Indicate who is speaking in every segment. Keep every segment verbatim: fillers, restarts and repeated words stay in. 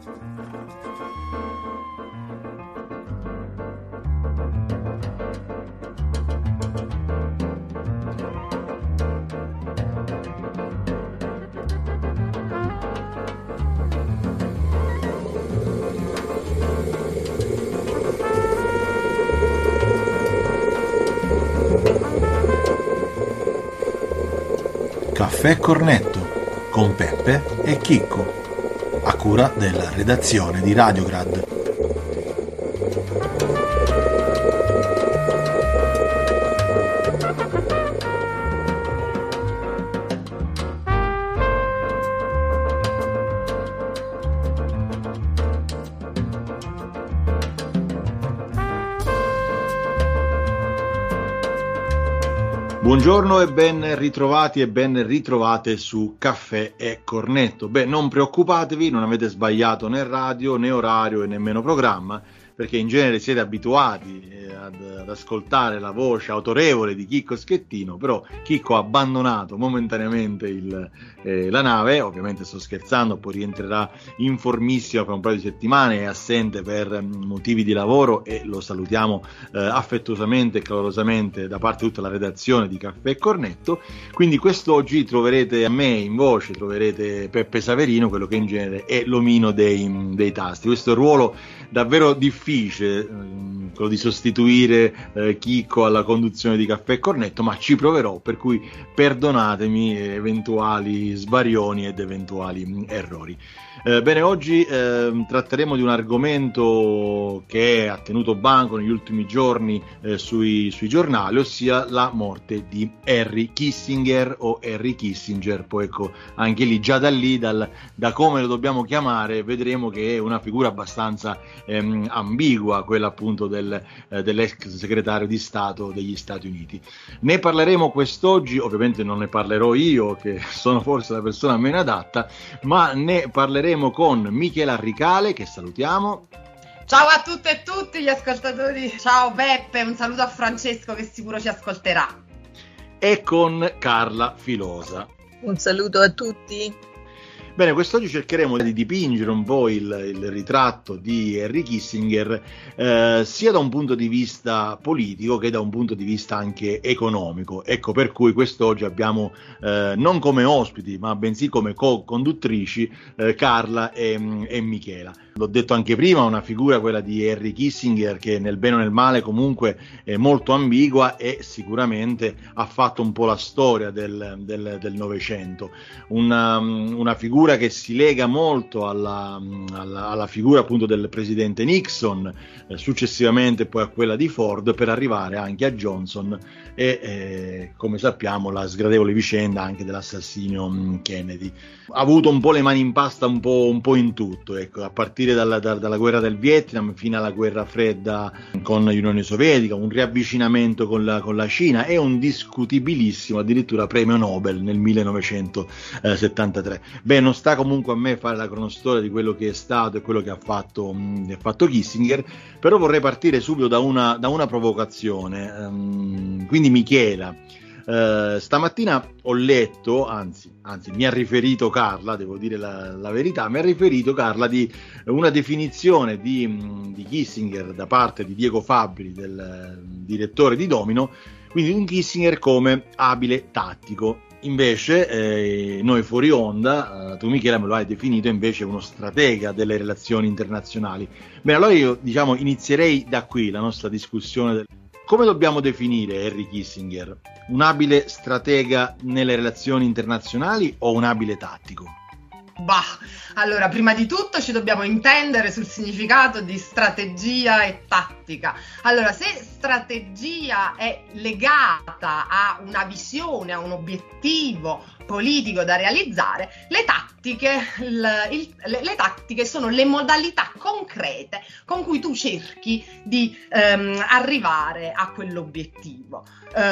Speaker 1: Caffè Cornetto con Peppe e Chicco, a cura della redazione di Radiograd. Buongiorno e ben ritrovati e ben ritrovate su Caffè e Cornetto. Beh, non preoccupatevi, non avete sbagliato né radio, né orario e nemmeno programma, perché in genere siete abituati eh, ad, ad ascoltare la voce autorevole di Chicco Schettino, però Chicco ha abbandonato momentaneamente il, eh, la nave, ovviamente sto scherzando, poi rientrerà in formissima per un paio di settimane, è assente per motivi di lavoro e lo salutiamo eh, affettuosamente e calorosamente da parte di tutta la redazione di Caffè e Cornetto. Quindi quest'oggi troverete a me in voce, troverete Peppe Saverino, quello che in genere è l'omino dei, dei tasti. Questo è un ruolo davvero difficile, quello di sostituire eh, Chicco alla conduzione di Caffè e Cornetto, ma ci proverò, per cui perdonatemi eventuali sbarioni ed eventuali errori. Eh, bene, oggi eh, tratteremo di un argomento che ha tenuto banco negli ultimi giorni eh, sui, sui giornali, ossia la morte di Henry Kissinger o Henry Kissinger. Poi ecco, anche lì, già da lì, dal, da come lo dobbiamo chiamare, vedremo che è una figura abbastanza ehm, ambigua, quella appunto del, eh, dell'ex segretario di Stato degli Stati Uniti. Ne parleremo quest'oggi, ovviamente non ne parlerò io, che sono forse la persona meno adatta, ma ne parleremo con Michela Ricale, che salutiamo.
Speaker 2: Ciao a tutte e tutti gli ascoltatori. Ciao Peppe, un saluto a Francesco che sicuro ci ascolterà.
Speaker 1: E con Carla Filosa.
Speaker 3: Un saluto a tutti.
Speaker 1: Bene, quest'oggi cercheremo di dipingere un po' il, il ritratto di Henry Kissinger eh, sia da un punto di vista politico che da un punto di vista anche economico. Ecco per cui quest'oggi abbiamo eh, non come ospiti ma bensì come co-conduttrici eh, Carla e, e Michela. L'ho detto anche prima, una figura, quella di Henry Kissinger, che nel bene o nel male comunque è molto ambigua e sicuramente ha fatto un po' la storia del, del, del Novecento. Una, una figura che si lega molto alla, alla, alla figura appunto del presidente Nixon, eh, successivamente poi a quella di Ford, per arrivare anche a Johnson e eh, come sappiamo la sgradevole vicenda anche dell'assassinio mh, Kennedy. Ha avuto un po' le mani in pasta un po', un po' in tutto, ecco, a partire dalla, da, dalla guerra del Vietnam fino alla guerra fredda con l'Unione Sovietica, un riavvicinamento con la, con la Cina e un discutibilissimo addirittura premio Nobel nel millenovecentosettantatré. Beh, non sta comunque a me fare la cronostoria di quello che è stato e quello che ha fatto, mh, ha fatto Kissinger, però vorrei partire subito da una, da una provocazione. Um, quindi Michela, Uh, stamattina ho letto, anzi, anzi mi ha riferito Carla, devo dire la, la verità, mi ha riferito Carla di una definizione di, di Kissinger da parte di Diego Fabbri, del uh, direttore di Domino, quindi un Kissinger come abile tattico. Invece eh, noi fuori onda, uh, tu Michela me lo hai definito invece uno stratega delle relazioni internazionali. Bene, allora io diciamo inizierei da qui la nostra discussione. Del... Come dobbiamo definire Henry Kissinger? Un abile stratega nelle relazioni internazionali o un abile tattico?
Speaker 2: Bah, allora, prima di tutto ci dobbiamo intendere sul significato di strategia e tattica. Allora, se strategia è legata a una visione, a un obiettivo politico da realizzare, le tattiche, il, il, le, le tattiche sono le modalità concrete con cui tu cerchi di ehm, arrivare a quell'obiettivo.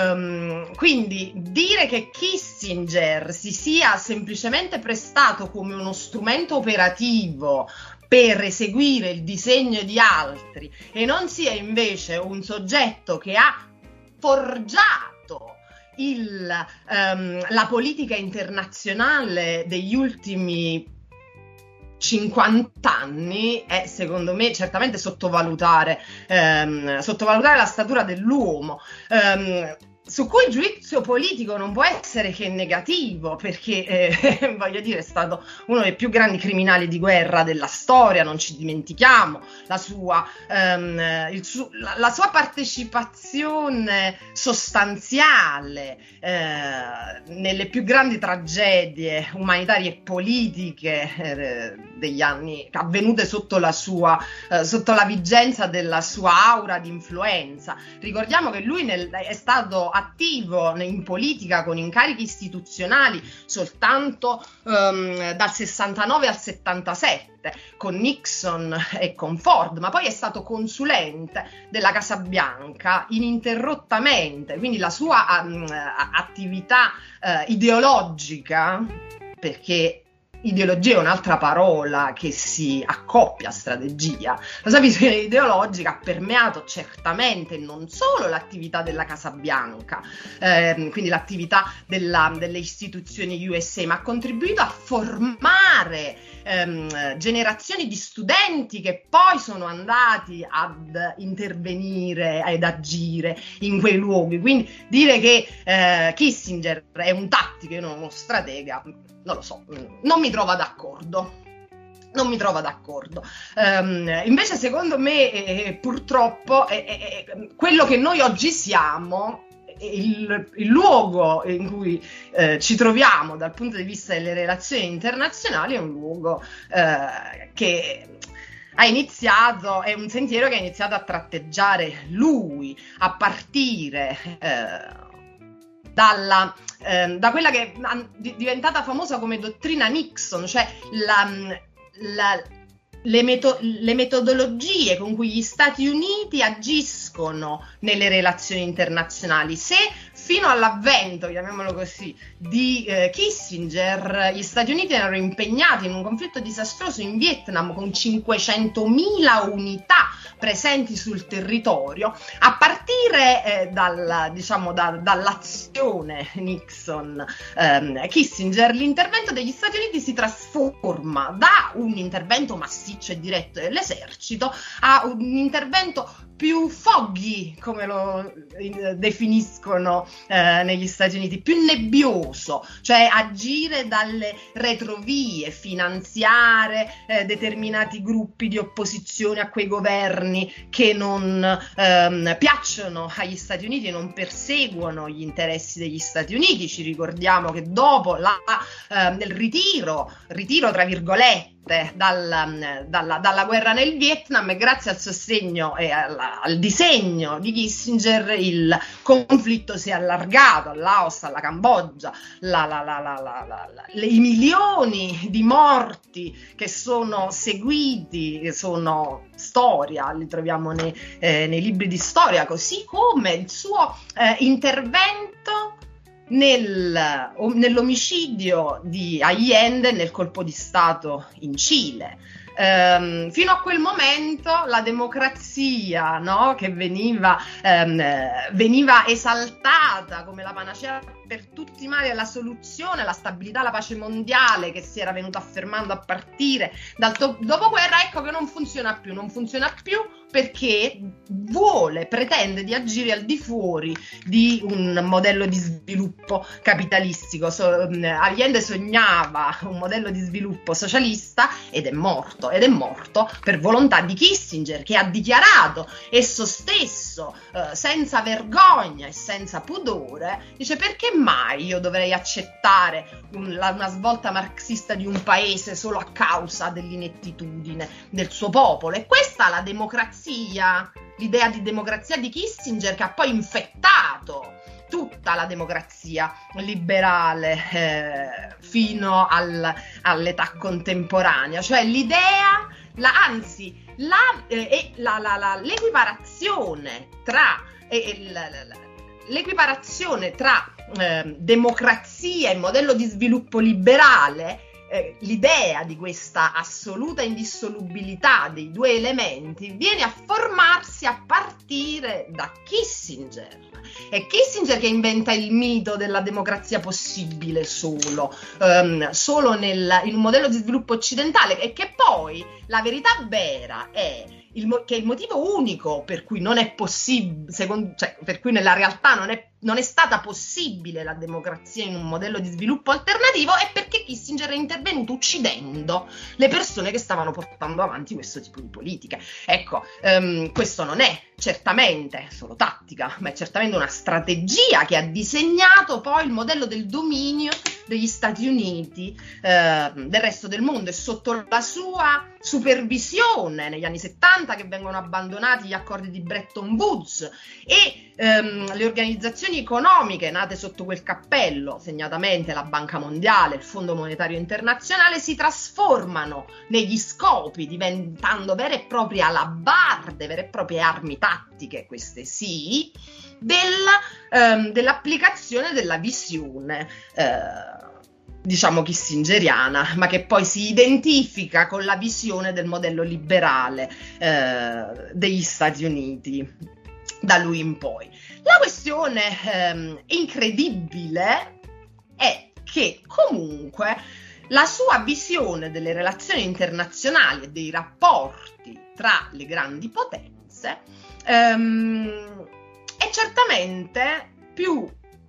Speaker 2: Um, quindi dire che Kissinger si sia semplicemente prestato come uno strumento operativo per eseguire il disegno di altri e non sia invece un soggetto che ha forgiato il, um, la politica internazionale degli ultimi cinquanta anni è, secondo me, certamente sottovalutare, ehm, sottovalutare la statura dell'uomo. Ehm, su cui il giudizio politico non può essere che negativo, perché eh, voglio dire, è stato uno dei più grandi criminali di guerra della storia, non ci dimentichiamo la sua, ehm, il su- la, la sua partecipazione sostanziale eh, nelle più grandi tragedie umanitarie e politiche eh, degli anni, avvenute sotto la sua eh, sotto la vigenza della sua aura di influenza. Ricordiamo che lui nel, è stato attivo in politica con incarichi istituzionali soltanto um, dal sessantanove al settantasette con Nixon e con Ford, ma poi è stato consulente della Casa Bianca ininterrottamente, quindi la sua um, attività uh, ideologica, perché ideologia è un'altra parola che si accoppia a strategia. La sua visione ideologica ha permeato certamente non solo l'attività della Casa Bianca, ehm, quindi l'attività della, delle istituzioni U S A, ma ha contribuito a formare ehm, generazioni di studenti che poi sono andati ad intervenire, ad agire in quei luoghi. Quindi dire che eh, Kissinger è un tattico e non uno stratega, non lo so, non mi trova d'accordo. Non mi trova d'accordo. Um, invece, secondo me, eh, purtroppo, eh, eh, quello che noi oggi siamo, il, il luogo in cui eh, ci troviamo dal punto di vista delle relazioni internazionali, è un luogo eh, che ha iniziato, è un sentiero che ha iniziato a tratteggiare lui, a partire eh, dalla, eh, da quella che è diventata famosa come dottrina Nixon, cioè la, la, le, meto- le metodologie con cui gli Stati Uniti agiscono nelle relazioni internazionali. Se fino all'avvento, chiamiamolo così, di eh, Kissinger, gli Stati Uniti erano impegnati in un conflitto disastroso in Vietnam con cinquecentomila unità presenti sul territorio, a partire eh, dal, diciamo, da, dall'azione Nixon ehm, Kissinger, l'intervento degli Stati Uniti si trasforma da un intervento massiccio e diretto dell'esercito a un intervento più foggy, come lo eh, definiscono eh, negli Stati Uniti, più nebbioso, cioè agire dalle retrovie, finanziare eh, determinati gruppi di opposizione a quei governi che non ehm, piacciono agli Stati Uniti e non perseguono gli interessi degli Stati Uniti. Ci ricordiamo che dopo la, eh, il ritiro, ritiro tra virgolette, Dalla, dalla, dalla guerra nel Vietnam, e grazie al sostegno e al, al disegno di Kissinger il conflitto si è allargato al Laos, alla Cambogia, la, la, la, la, la, la, la, le, i milioni di morti che sono seguiti sono storia, li troviamo nei, eh, nei libri di storia, così come il suo eh, intervento Nel, nell'omicidio di Allende nel colpo di Stato in Cile. Um, fino a quel momento la democrazia, no, che veniva, um, veniva esaltata come la panacea per tutti i mali, la soluzione, la stabilità, la pace mondiale che si era venuta affermando a partire dal to- dopoguerra, ecco che non funziona più, non funziona più perché vuole, pretende di agire al di fuori di un modello di sviluppo capitalistico. So, Allende sognava un modello di sviluppo socialista ed è morto, ed è morto per volontà di Kissinger, che ha dichiarato esso stesso, eh, senza vergogna e senza pudore, dice: perché mai io dovrei accettare un, la, una svolta marxista di un paese solo a causa dell'inettitudine del suo popolo? E questa è la democrazia, l'idea di democrazia di Kissinger, che ha poi infettato tutta la democrazia liberale eh, fino al, all'età contemporanea, cioè l'idea, la, anzi la, eh, la, la, la, l'equiparazione tra eh, la, la, la, l'equiparazione tra eh, democrazia e modello di sviluppo liberale eh, l'idea di questa assoluta indissolubilità dei due elementi viene a formarsi a partire da Kissinger. È Kissinger che inventa il mito della democrazia possibile solo, um, solo nel, in un modello di sviluppo occidentale, e che poi la verità vera è il, che il motivo unico per cui non è possibile, secondo, cioè per cui nella realtà non è, non è stata possibile la democrazia in un modello di sviluppo alternativo è perché Kissinger è intervenuto uccidendo le persone che stavano portando avanti questo tipo di politiche. Ecco, um, questo non è certamente solo tattica, ma è certamente una strategia che ha disegnato poi il modello del dominio degli Stati Uniti, eh, del resto del mondo, e sotto la sua supervisione negli anni settanta che vengono abbandonati gli accordi di Bretton Woods e ehm, le organizzazioni economiche nate sotto quel cappello, segnatamente la Banca Mondiale, il Fondo Monetario Internazionale, si trasformano negli scopi, diventando vere e proprie alabarde, vere e proprie armi tattiche, queste sì, della, ehm, dell'applicazione della visione eh, diciamo kissingeriana, ma che poi si identifica con la visione del modello liberale eh, degli Stati Uniti da lui in poi. La questione ehm, incredibile è che comunque la sua visione delle relazioni internazionali e dei rapporti tra le grandi potenze ehm, è certamente più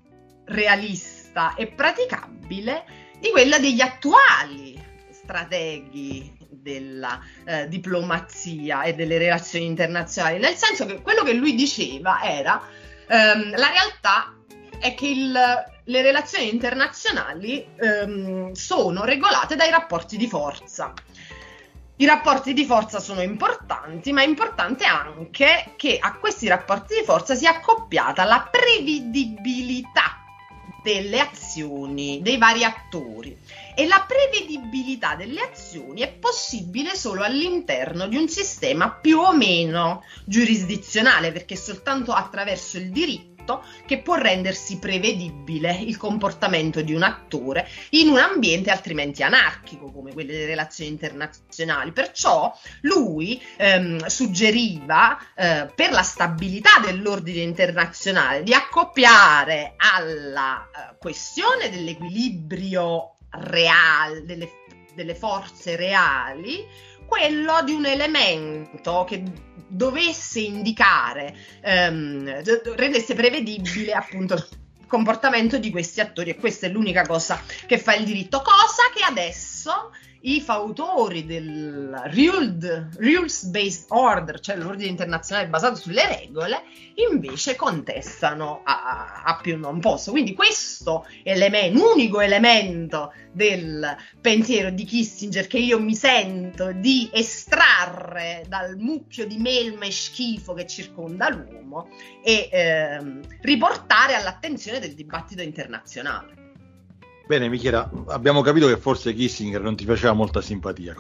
Speaker 2: realista e praticabile di quella degli attuali strateghi della eh, diplomazia e delle relazioni internazionali, nel senso che quello che lui diceva era ehm, la realtà è che il, le relazioni internazionali ehm, sono regolate dai rapporti di forza. I rapporti di forza sono importanti, ma è importante anche che a questi rapporti di forza sia accoppiata la prevedibilità delle azioni dei vari attori, e la prevedibilità delle azioni è possibile solo all'interno di un sistema più o meno giurisdizionale, perché è soltanto attraverso il diritto che può rendersi prevedibile il comportamento di un attore in un ambiente altrimenti anarchico come quello delle relazioni internazionali. Perciò lui ehm, suggeriva eh, per la stabilità dell'ordine internazionale di accoppiare alla eh, questione dell'equilibrio reale, delle, delle forze reali, quello di un elemento che dovesse indicare, ehm, rendesse prevedibile appunto il comportamento di questi attori, e questa è l'unica cosa che fa il diritto, cosa che adesso i fautori del rules-based order, cioè l'ordine internazionale basato sulle regole, invece contestano a, a più non posso. Quindi questo elemento, unico elemento del pensiero di Kissinger che io mi sento di estrarre dal mucchio di melma e schifo che circonda l'uomo e ehm, riportare all'attenzione del dibattito internazionale.
Speaker 1: Bene, Michela, abbiamo capito che forse Kissinger non ti faceva molta simpatia.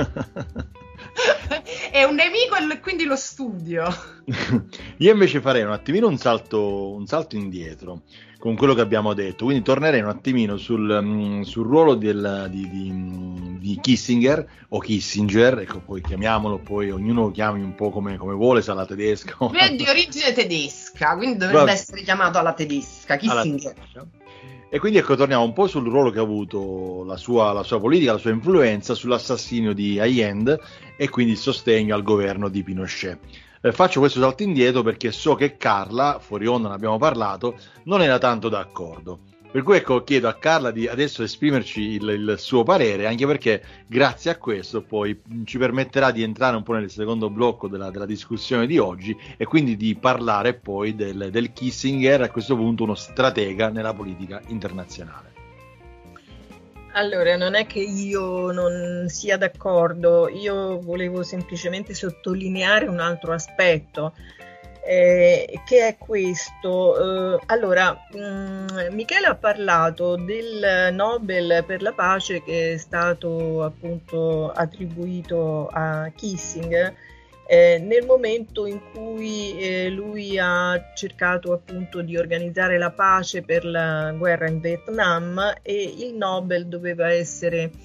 Speaker 2: È un nemico e quindi lo studio.
Speaker 1: Io invece farei un attimino un salto, un salto indietro con quello che abbiamo detto, quindi tornerei un attimino sul, sul ruolo del, di, di, di Kissinger o Kissinger, ecco, poi chiamiamolo, poi ognuno lo chiami un po' come, come vuole, se alla tedesca.
Speaker 2: Lui è di origine tedesca, quindi dovrebbe Vabbè. essere chiamato alla tedesca, Kissinger. Alla
Speaker 1: E quindi ecco, torniamo un po' sul ruolo che ha avuto la sua, la sua politica, la sua influenza sull'assassinio di Allende e quindi il sostegno al governo di Pinochet. Eh, faccio questo salto indietro perché so che Carla, fuori onda ne abbiamo parlato, non era tanto d'accordo. Per cui ecco, chiedo a Carla di adesso esprimerci il, il suo parere, anche perché grazie a questo poi ci permetterà di entrare un po' nel secondo blocco della, della discussione di oggi e quindi di parlare poi del, del Kissinger, a questo punto uno stratega nella politica internazionale.
Speaker 3: Allora, non è che io non sia d'accordo, io volevo semplicemente sottolineare un altro aspetto. Eh, che è questo. Eh, allora, mh, Michele ha parlato del Nobel per la pace che è stato appunto attribuito a Kissinger eh, nel momento in cui eh, lui ha cercato appunto di organizzare la pace per la guerra in Vietnam, e il Nobel doveva essere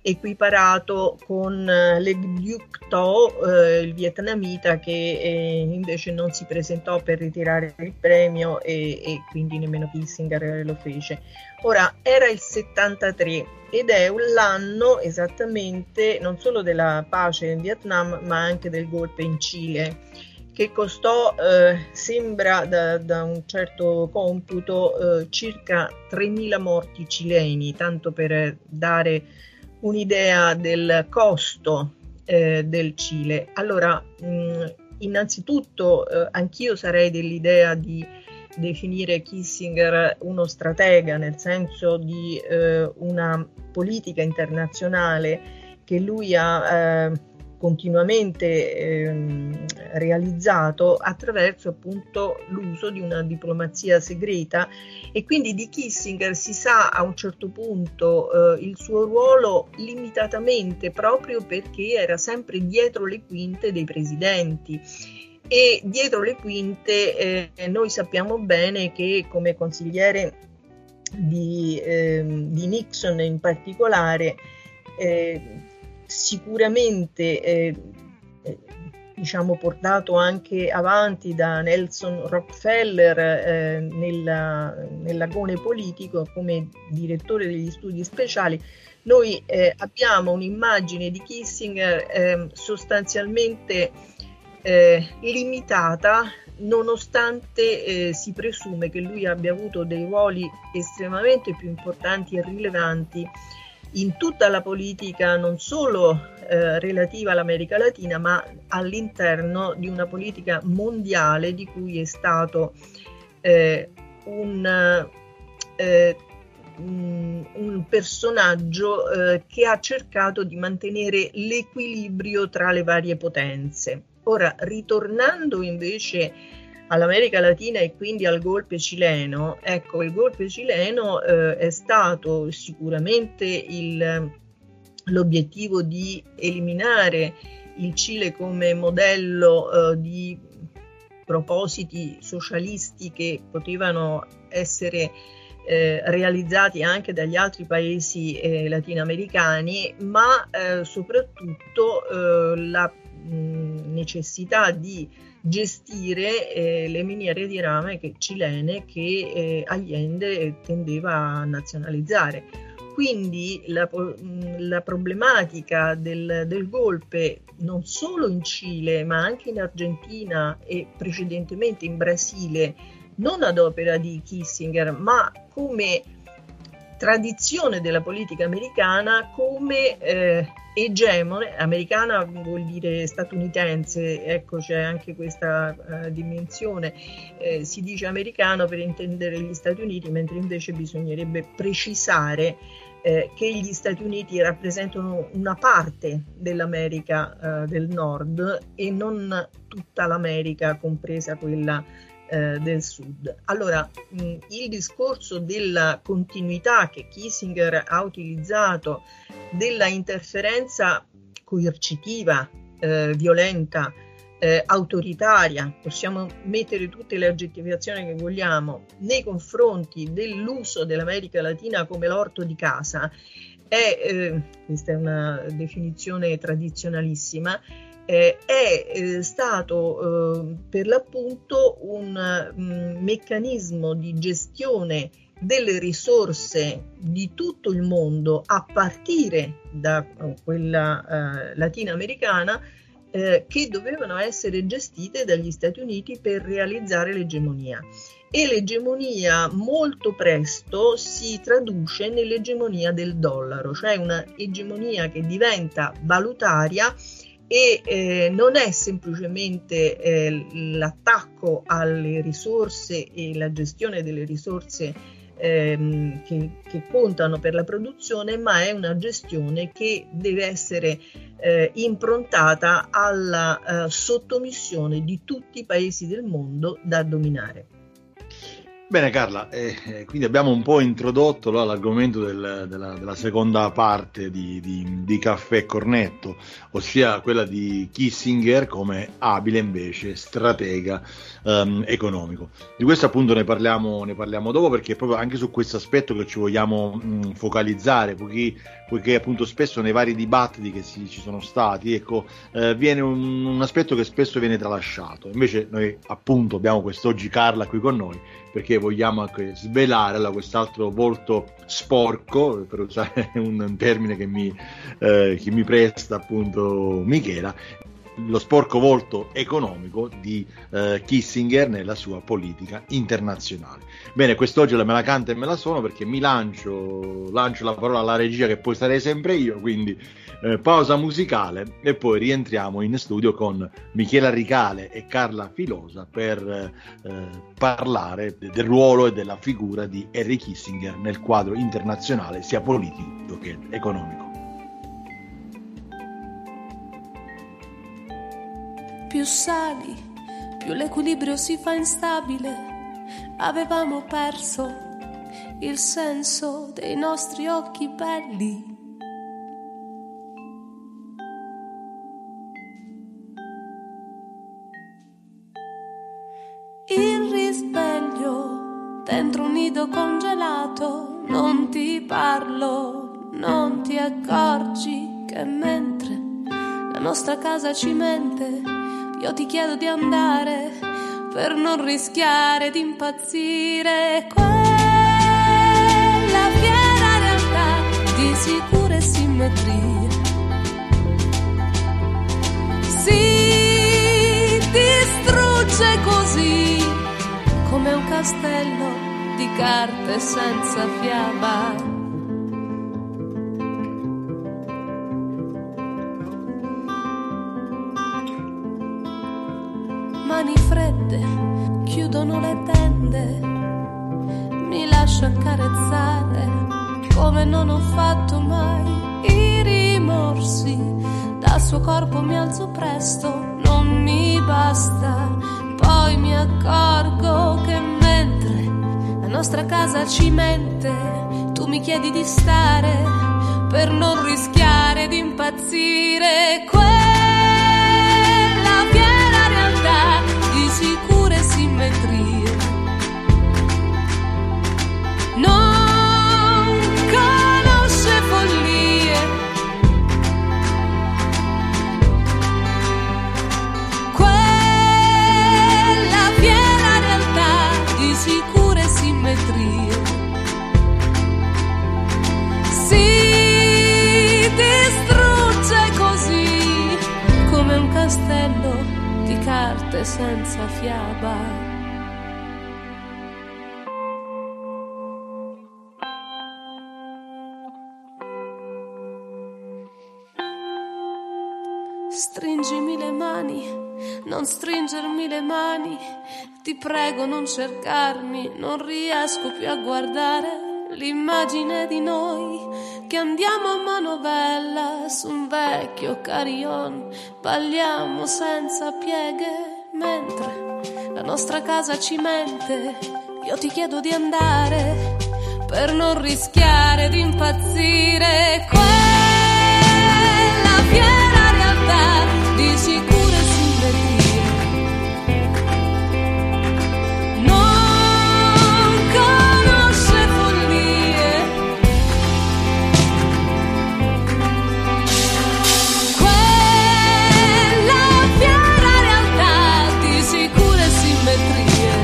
Speaker 3: equiparato con Le Duc Tho, eh, il vietnamita che eh, invece non si presentò per ritirare il premio e, e quindi nemmeno Kissinger lo fece. Ora, era il settantatré ed è l'anno esattamente non solo della pace in Vietnam ma anche del golpe in Cile, che costò, eh, sembra da, da un certo computo, eh, circa tremila morti cileni, tanto per dare un'idea del costo eh, del Cile. Allora, mh, innanzitutto eh, anch'io sarei dell'idea di definire Kissinger uno stratega, nel senso di eh, una politica internazionale che lui ha eh, continuamente eh, realizzato attraverso appunto l'uso di una diplomazia segreta, e quindi di Kissinger si sa a un certo punto eh, il suo ruolo limitatamente, proprio perché era sempre dietro le quinte dei presidenti. E dietro le quinte eh, noi sappiamo bene che come consigliere di, eh, di Nixon in particolare, eh, sicuramente eh, diciamo portato anche avanti da Nelson Rockefeller eh, nella, nell'agone politico come direttore degli studi speciali, noi eh, abbiamo un'immagine di Kissinger eh, sostanzialmente eh, limitata, nonostante eh, si presume che lui abbia avuto dei ruoli estremamente più importanti e rilevanti in tutta la politica, non solo eh, relativa all'America Latina, ma all'interno di una politica mondiale di cui è stato eh, un, eh, un personaggio eh, che ha cercato di mantenere l'equilibrio tra le varie potenze. Ora, ritornando invece all'America Latina e quindi al golpe cileno, ecco, il golpe cileno eh, è stato sicuramente il, l'obiettivo di eliminare il Cile come modello eh, di propositi socialisti che potevano essere eh, realizzati anche dagli altri paesi eh, latinoamericani, ma eh, soprattutto eh, la mh, necessità di gestire eh, le miniere di rame che, cilene che eh, Allende tendeva a nazionalizzare. Quindi la, la problematica del, del golpe non solo in Cile ma anche in Argentina e precedentemente in Brasile, non ad opera di Kissinger ma come tradizione della politica americana, come eh, egemone, americana vuol dire statunitense, ecco c'è anche questa uh, dimensione, eh, si dice americano per intendere gli Stati Uniti, mentre invece bisognerebbe precisare eh, che gli Stati Uniti rappresentano una parte dell'America uh, del Nord e non tutta l'America, compresa quella eh, del Sud. Allora, mh, il discorso della continuità che Kissinger ha utilizzato, della interferenza coercitiva, eh, violenta, eh, autoritaria, possiamo mettere tutte le aggettivazioni che vogliamo, nei confronti dell'uso dell'America Latina come l'orto di casa, è, eh, questa è una definizione tradizionalissima, eh, è eh, stato eh, per l'appunto un mh, meccanismo di gestione delle risorse di tutto il mondo a partire da quella eh, latinoamericana eh, che dovevano essere gestite dagli Stati Uniti per realizzare l'egemonia. E l'egemonia molto presto si traduce nell'egemonia del dollaro, cioè una egemonia che diventa valutaria e eh, non è semplicemente eh, l'attacco alle risorse e la gestione delle risorse ehm, che, che contano per la produzione, ma è una gestione che deve essere eh, improntata alla eh, sottomissione di tutti i paesi del mondo da dominare.
Speaker 1: Bene Carla, eh, quindi abbiamo un po' introdotto no, l'argomento del, della, della seconda parte di, di, di Caffè e Cornetto, ossia quella di Kissinger come abile invece stratega um, economico. Di questo appunto ne parliamo, ne parliamo dopo, perché è proprio anche su questo aspetto che ci vogliamo mh, focalizzare, poiché, poiché appunto spesso nei vari dibattiti che si, ci sono stati, ecco, eh, viene un, un aspetto che spesso viene tralasciato. Invece noi appunto abbiamo quest'oggi Carla qui con noi, perché vogliamo anche svelare allora, quest'altro volto sporco, per usare un termine che mi, eh, che mi presta appunto Michela, lo sporco volto economico di eh, Kissinger nella sua politica internazionale. Bene, quest'oggi la me la canta e me la suono, perché mi lancio, lancio la parola alla regia, che poi sarei sempre io, quindi eh, pausa musicale e poi rientriamo in studio con Michela Ricale e Carla Filosa per eh, parlare del ruolo e della figura di Henry Kissinger nel quadro internazionale sia politico che economico.
Speaker 4: Più sali, più l'equilibrio si fa instabile. Avevamo perso il senso dei nostri occhi belli. Il risveglio dentro un nido congelato. Non ti parlo, non ti accorgi che mentre la nostra casa ci mente, io ti chiedo di andare per non rischiare di impazzire. Quella fiera realtà di sicure simmetrie si distrugge così come un castello di carte senza fiaba. Mani fredde chiudono le tende, mi lascio accarezzare come non ho fatto mai. I rimorsi dal suo corpo mi alzo presto, non mi basta. Poi mi accorgo che mentre la nostra casa ci mente, tu mi chiedi di stare per non rischiare di impazzire. Quella fiera realtà di sicure simmetrie non conosce follie. Quella fiera realtà di sicure simmetrie si distrugge così come un castello di carte senza fiaba. Stringimi le mani, non stringermi le mani, ti prego non cercarmi, non riesco più a guardare l'immagine di noi che andiamo a manovella su un vecchio carillon, balliamo senza pieghe mentre la nostra casa ci mente. Io ti chiedo di andare per non rischiare di impazzire. Quella fiera realtà di sicure simmetrie non conosce follie. Quella fiera realtà di sicure simmetrie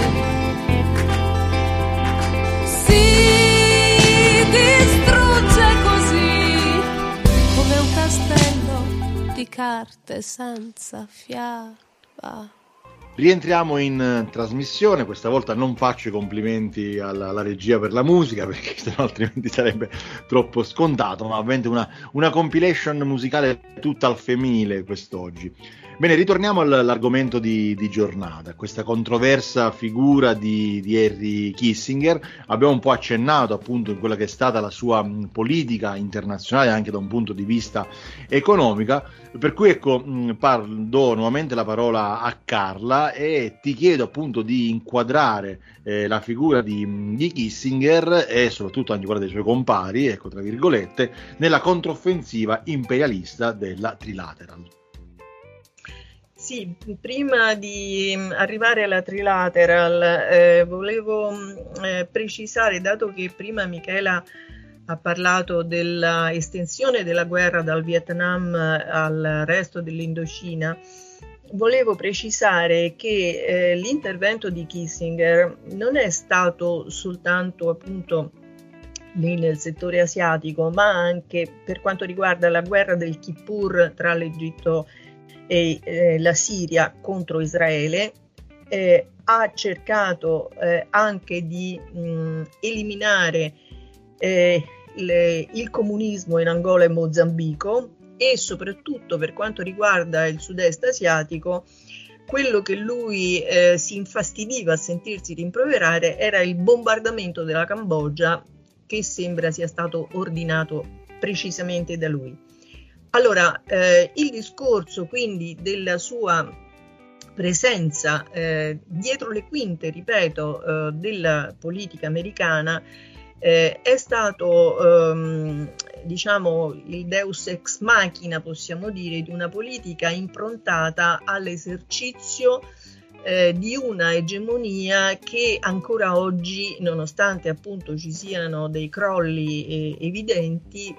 Speaker 4: si distrugge così come un castello di carte senza fiaba.
Speaker 1: Rientriamo in uh, trasmissione, questa volta non faccio i complimenti alla, alla regia per la musica, perché sennò altrimenti sarebbe troppo scontato, ma ovviamente una, una compilation musicale tutta al femminile quest'oggi. Bene, ritorniamo all'argomento di, di giornata, questa controversa figura di, di Henry Kissinger. Abbiamo un po' accennato appunto in quella che è stata la sua mh, politica internazionale anche da un punto di vista economico, per cui ecco mh, par- do nuovamente la parola a Carla e ti chiedo appunto di inquadrare eh, la figura di, di Kissinger e soprattutto anche quella dei suoi compari, ecco tra virgolette, nella controffensiva imperialista della Trilateral.
Speaker 3: Sì, prima di arrivare alla Trilateral eh, volevo eh, precisare, dato che prima Michela ha parlato della estensione della guerra dal Vietnam al resto dell'Indocina, volevo precisare che eh, l'intervento di Kissinger non è stato soltanto appunto lì nel settore asiatico, ma anche per quanto riguarda la guerra del Kippur tra l'Egitto e eh, la Siria contro Israele. Eh, ha cercato eh, anche di mh, eliminare eh, le, il comunismo in Angola e Mozambico, e soprattutto per quanto riguarda il sud-est asiatico, quello che lui eh, si infastidiva a sentirsi rimproverare era il bombardamento della Cambogia, che sembra sia stato ordinato precisamente da lui. Allora, eh, il discorso quindi della sua presenza eh, dietro le quinte, ripeto, eh, della politica americana eh, è stato, ehm, diciamo, il deus ex machina, possiamo dire, di una politica improntata all'esercizio eh, di una egemonia che ancora oggi, nonostante appunto ci siano dei crolli eh, evidenti,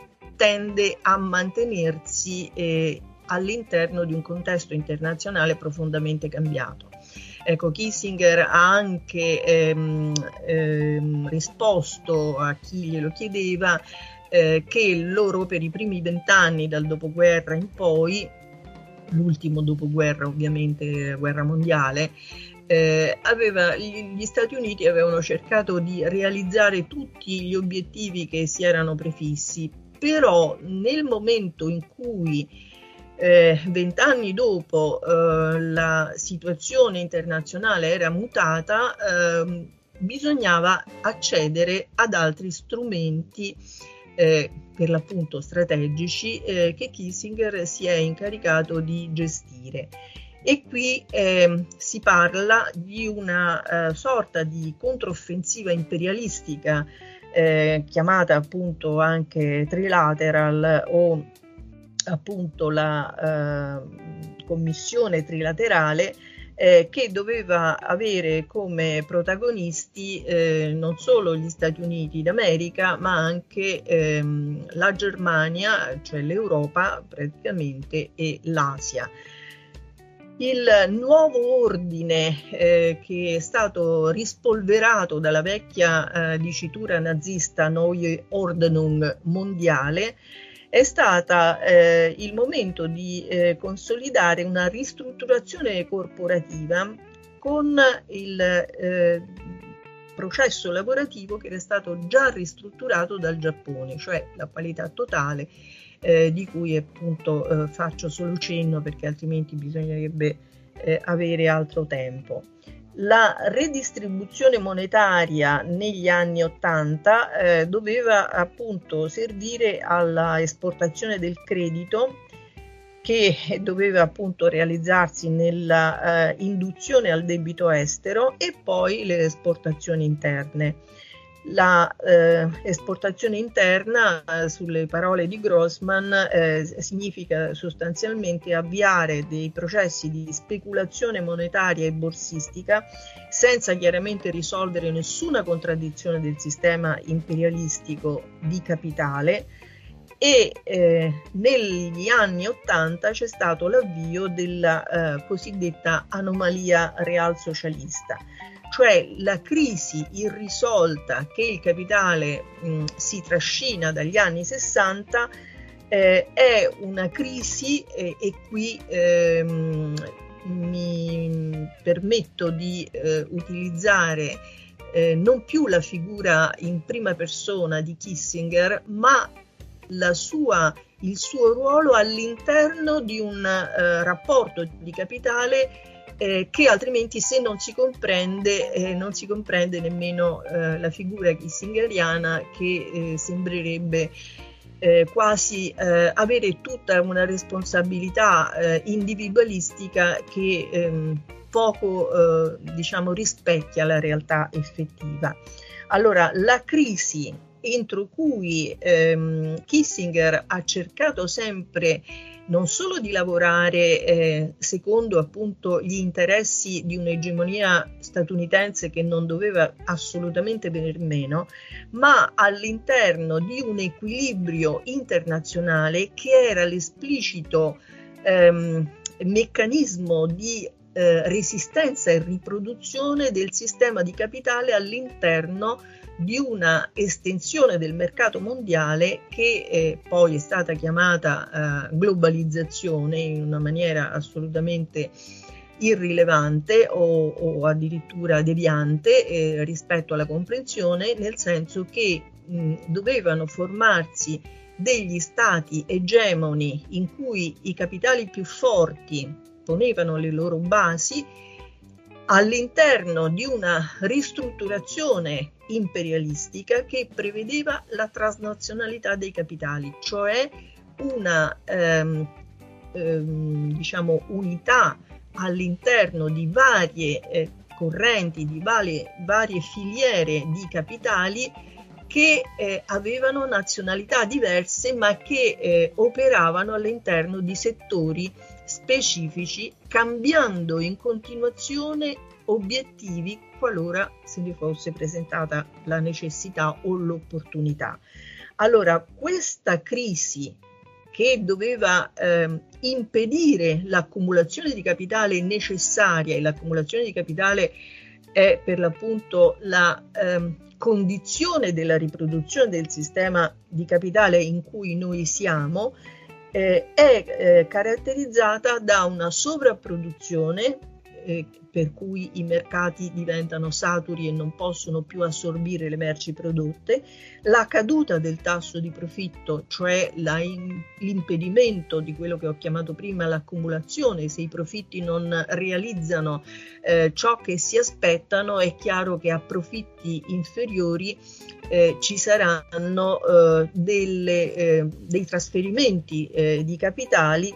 Speaker 3: tende a mantenersi eh, all'interno di un contesto internazionale profondamente cambiato. Ecco, Kissinger ha anche ehm, ehm, risposto a chi glielo chiedeva eh, che loro per i primi vent'anni dal dopoguerra in poi, l'ultimo dopoguerra ovviamente la guerra mondiale, Eh, aveva, gli Stati Uniti avevano cercato di realizzare tutti gli obiettivi che si erano prefissi, però nel momento in cui eh, vent'anni dopo eh, la situazione internazionale era mutata, eh, bisognava accedere ad altri strumenti eh, per l'appunto strategici eh, che Kissinger si è incaricato di gestire. E qui eh, si parla di una eh, sorta di controffensiva imperialistica eh, chiamata appunto anche Trilateral o appunto la eh, commissione trilaterale eh, che doveva avere come protagonisti eh, non solo gli Stati Uniti d'America ma anche ehm, la Germania, cioè l'Europa praticamente, e l'Asia. Il nuovo ordine eh, che è stato rispolverato dalla vecchia eh, dicitura nazista Neue Ordnung mondiale è stata eh, il momento di eh, consolidare una ristrutturazione corporativa con il eh, processo lavorativo che era stato già ristrutturato dal Giappone, cioè la qualità totale, Eh, di cui appunto eh, faccio solo cenno perché altrimenti bisognerebbe eh, avere altro tempo. La redistribuzione monetaria negli anni Ottanta eh, doveva appunto servire alla esportazione del credito, che doveva appunto realizzarsi nella eh, induzione al debito estero, e poi le esportazioni interne. La eh, esportazione interna, eh, sulle parole di Grossman, eh, significa sostanzialmente avviare dei processi di speculazione monetaria e borsistica senza chiaramente risolvere nessuna contraddizione del sistema imperialistico di capitale, e eh, negli anni Ottanta c'è stato l'avvio della eh, cosiddetta anomalia realsocialista, cioè la crisi irrisolta che il capitale mh, si trascina dagli anni sessanta eh, è una crisi eh, e qui eh, mi permetto di eh, utilizzare eh, non più la figura in prima persona di Kissinger, ma la sua il suo ruolo all'interno di un eh, rapporto di capitale eh, che altrimenti, se non si comprende, eh, non si comprende nemmeno eh, la figura kissingeriana, che eh, sembrerebbe eh, quasi eh, avere tutta una responsabilità eh, individualistica che ehm, poco eh, diciamo rispecchia la realtà effettiva. Allora, la crisi entro cui ehm, Kissinger ha cercato sempre non solo di lavorare eh, secondo appunto gli interessi di un'egemonia statunitense che non doveva assolutamente venir meno, ma all'interno di un equilibrio internazionale che era l'esplicito ehm, meccanismo di eh, resistenza e riproduzione del sistema di capitale all'interno di una estensione del mercato mondiale che eh, poi è stata chiamata eh, globalizzazione in una maniera assolutamente irrilevante o, o addirittura deviante eh, rispetto alla comprensione, nel senso che mh, dovevano formarsi degli stati egemoni in cui i capitali più forti ponevano le loro basi all'interno di una ristrutturazione imperialistica che prevedeva la transnazionalità dei capitali, cioè una ehm, ehm, diciamo unità all'interno di varie eh, correnti, di varie, varie filiere di capitali che eh, avevano nazionalità diverse, ma che eh, operavano all'interno di settori specifici, cambiando in continuazione obiettivi qualora se ne fosse presentata la necessità o l'opportunità. Allora, questa crisi che doveva eh, impedire l'accumulazione di capitale necessaria, e l'accumulazione di capitale è per l'appunto la eh, condizione della riproduzione del sistema di capitale in cui noi siamo, eh, è eh, caratterizzata da una sovrapproduzione eh, per cui i mercati diventano saturi e non possono più assorbire le merci prodotte, la caduta del tasso di profitto, cioè la in, l'impedimento di quello che ho chiamato prima l'accumulazione. Se i profitti non realizzano eh, ciò che si aspettano, è chiaro che a profitti inferiori eh, ci saranno eh, delle, eh, dei trasferimenti eh, di capitali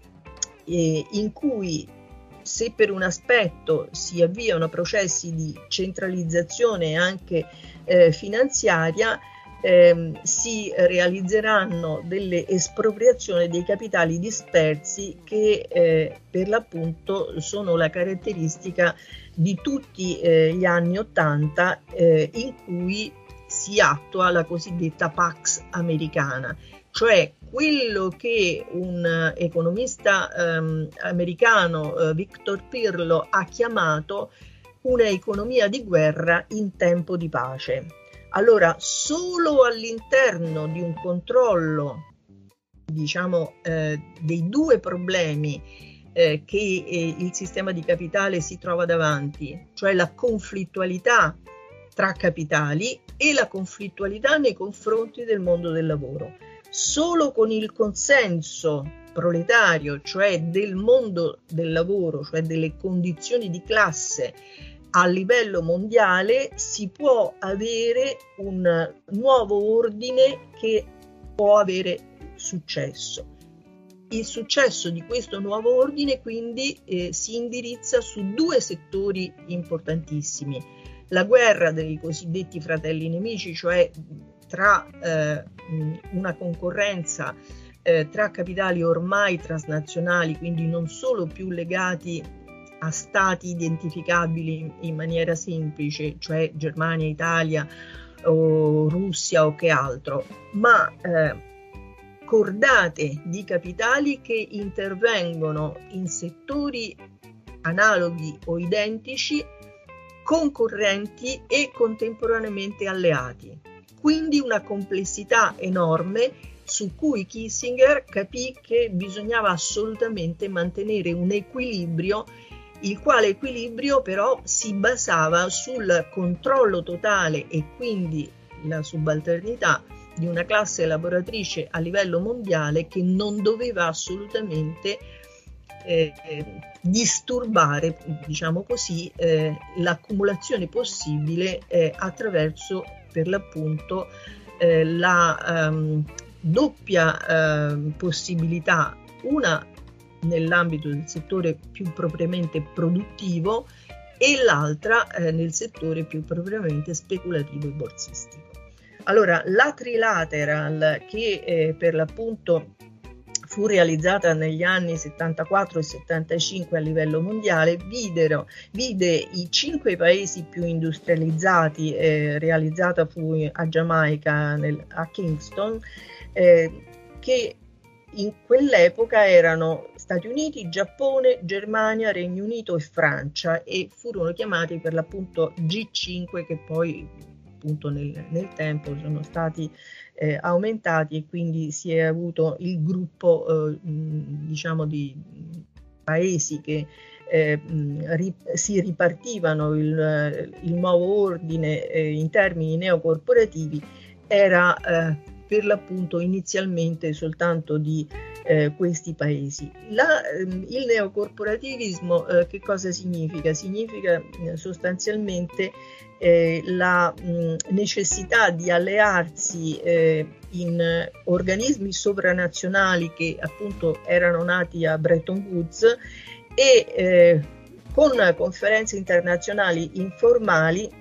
Speaker 3: eh, in cui, se per un aspetto si avviano processi di centralizzazione anche eh, finanziaria, ehm, si realizzeranno delle espropriazioni dei capitali dispersi che eh, per l'appunto sono la caratteristica di tutti eh, gli anni Ottanta eh, in cui si attua la cosiddetta Pax americana, cioè quello che un economista ehm, americano, eh, Victor Pirlo, ha chiamato una economia di guerra in tempo di pace. Allora, solo all'interno di un controllo, diciamo, eh, dei due problemi eh, che eh, il sistema di capitale si trova davanti, cioè la conflittualità tra capitali e la conflittualità nei confronti del mondo del lavoro. Solo con il consenso proletario, cioè del mondo del lavoro, cioè delle condizioni di classe a livello mondiale, si può avere un nuovo ordine che può avere successo. Il successo di questo nuovo ordine quindi eh, si indirizza su due settori importantissimi: la guerra dei cosiddetti fratelli nemici, cioè tra eh, una concorrenza eh, tra capitali ormai transnazionali, quindi non solo più legati a stati identificabili in, in maniera semplice, cioè Germania, Italia o Russia o che altro, ma eh, cordate di capitali che intervengono in settori analoghi o identici, concorrenti e contemporaneamente alleati. Quindi una complessità enorme su cui Kissinger capì che bisognava assolutamente mantenere un equilibrio, il quale equilibrio però si basava sul controllo totale e quindi la subalternità di una classe lavoratrice a livello mondiale che non doveva assolutamente eh, disturbare, diciamo così, eh, l'accumulazione possibile eh, attraverso, per l'appunto, eh, la um, doppia eh, possibilità, una nell'ambito del settore più propriamente produttivo e l'altra eh, nel settore più propriamente speculativo e borsistico. Allora, la trilateral che eh, per l'appunto fu realizzata negli anni settantaquattro e settantacinque a livello mondiale, videro, vide i cinque paesi più industrializzati, eh, realizzata fu a Giamaica, nel, a Kingston, eh, che in quell'epoca erano Stati Uniti, Giappone, Germania, Regno Unito e Francia, e furono chiamati per l'appunto G cinque, che poi appunto nel, nel tempo sono stati eh, aumentati, e quindi si è avuto il gruppo eh, diciamo di paesi che eh, ri, si ripartivano il, il nuovo ordine eh, in termini neocorporativi. Era eh, per l'appunto inizialmente soltanto di eh, questi paesi. La, ehm, il neocorporativismo eh, che cosa significa? Significa eh, sostanzialmente eh, la mh, necessità di allearsi eh, in eh, organismi sovranazionali che appunto erano nati a Bretton Woods e eh, con conferenze internazionali informali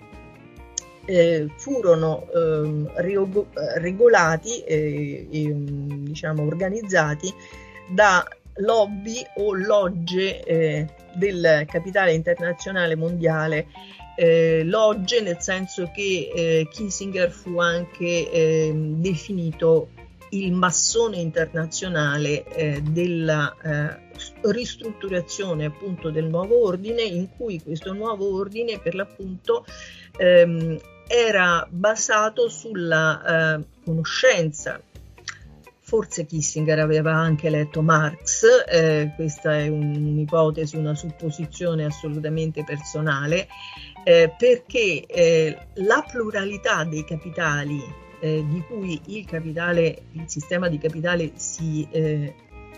Speaker 3: Eh, furono eh, rego- regolati e eh, diciamo organizzati da lobby o logge eh, del capitale internazionale mondiale, eh, logge nel senso che eh, Kissinger fu anche eh, definito il massone internazionale eh, della eh, ristrutturazione appunto del nuovo ordine, in cui questo nuovo ordine per l'appunto ehm, era basato sulla eh, conoscenza. Forse Kissinger aveva anche letto Marx, eh, questa è un, un'ipotesi, una supposizione assolutamente personale, eh, perché eh, la pluralità dei capitali eh, di cui il capitale, il sistema di capitale si, eh,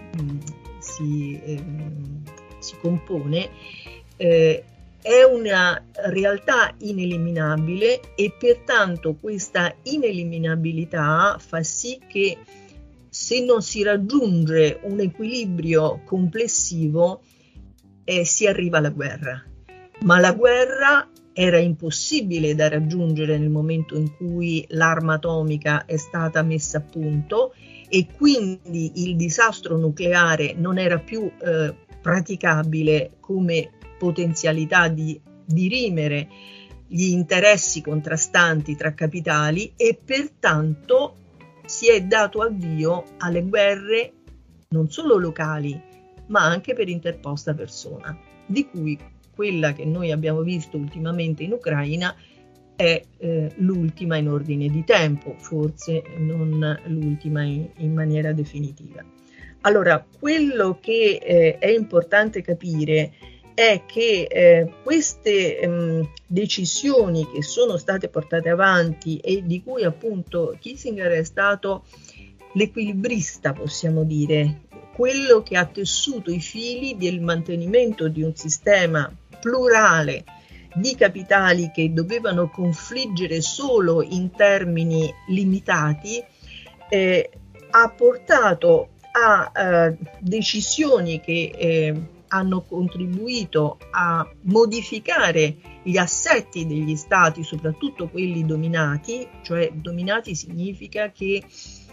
Speaker 3: si, eh, si compone, eh, è una realtà ineliminabile, e pertanto questa ineliminabilità fa sì che se non si raggiunge un equilibrio complessivo eh, si arriva alla guerra. Ma la guerra era impossibile da raggiungere nel momento in cui l'arma atomica è stata messa a punto, e quindi il disastro nucleare non era più eh, praticabile come potenzialità di dirimere gli interessi contrastanti tra capitali, e pertanto si è dato avvio alle guerre non solo locali ma anche per interposta persona, di cui quella che noi abbiamo visto ultimamente in Ucraina è eh, l'ultima in ordine di tempo, forse non l'ultima in, in maniera definitiva. Allora, quello che eh, è importante capire è che eh, queste ehm, decisioni che sono state portate avanti, e di cui appunto Kissinger è stato l'equilibrista, possiamo dire, quello che ha tessuto i fili del mantenimento di un sistema plurale di capitali che dovevano confliggere solo in termini limitati, eh, ha portato a eh, decisioni che eh, hanno contribuito a modificare gli assetti degli stati, soprattutto quelli dominati, cioè dominati significa che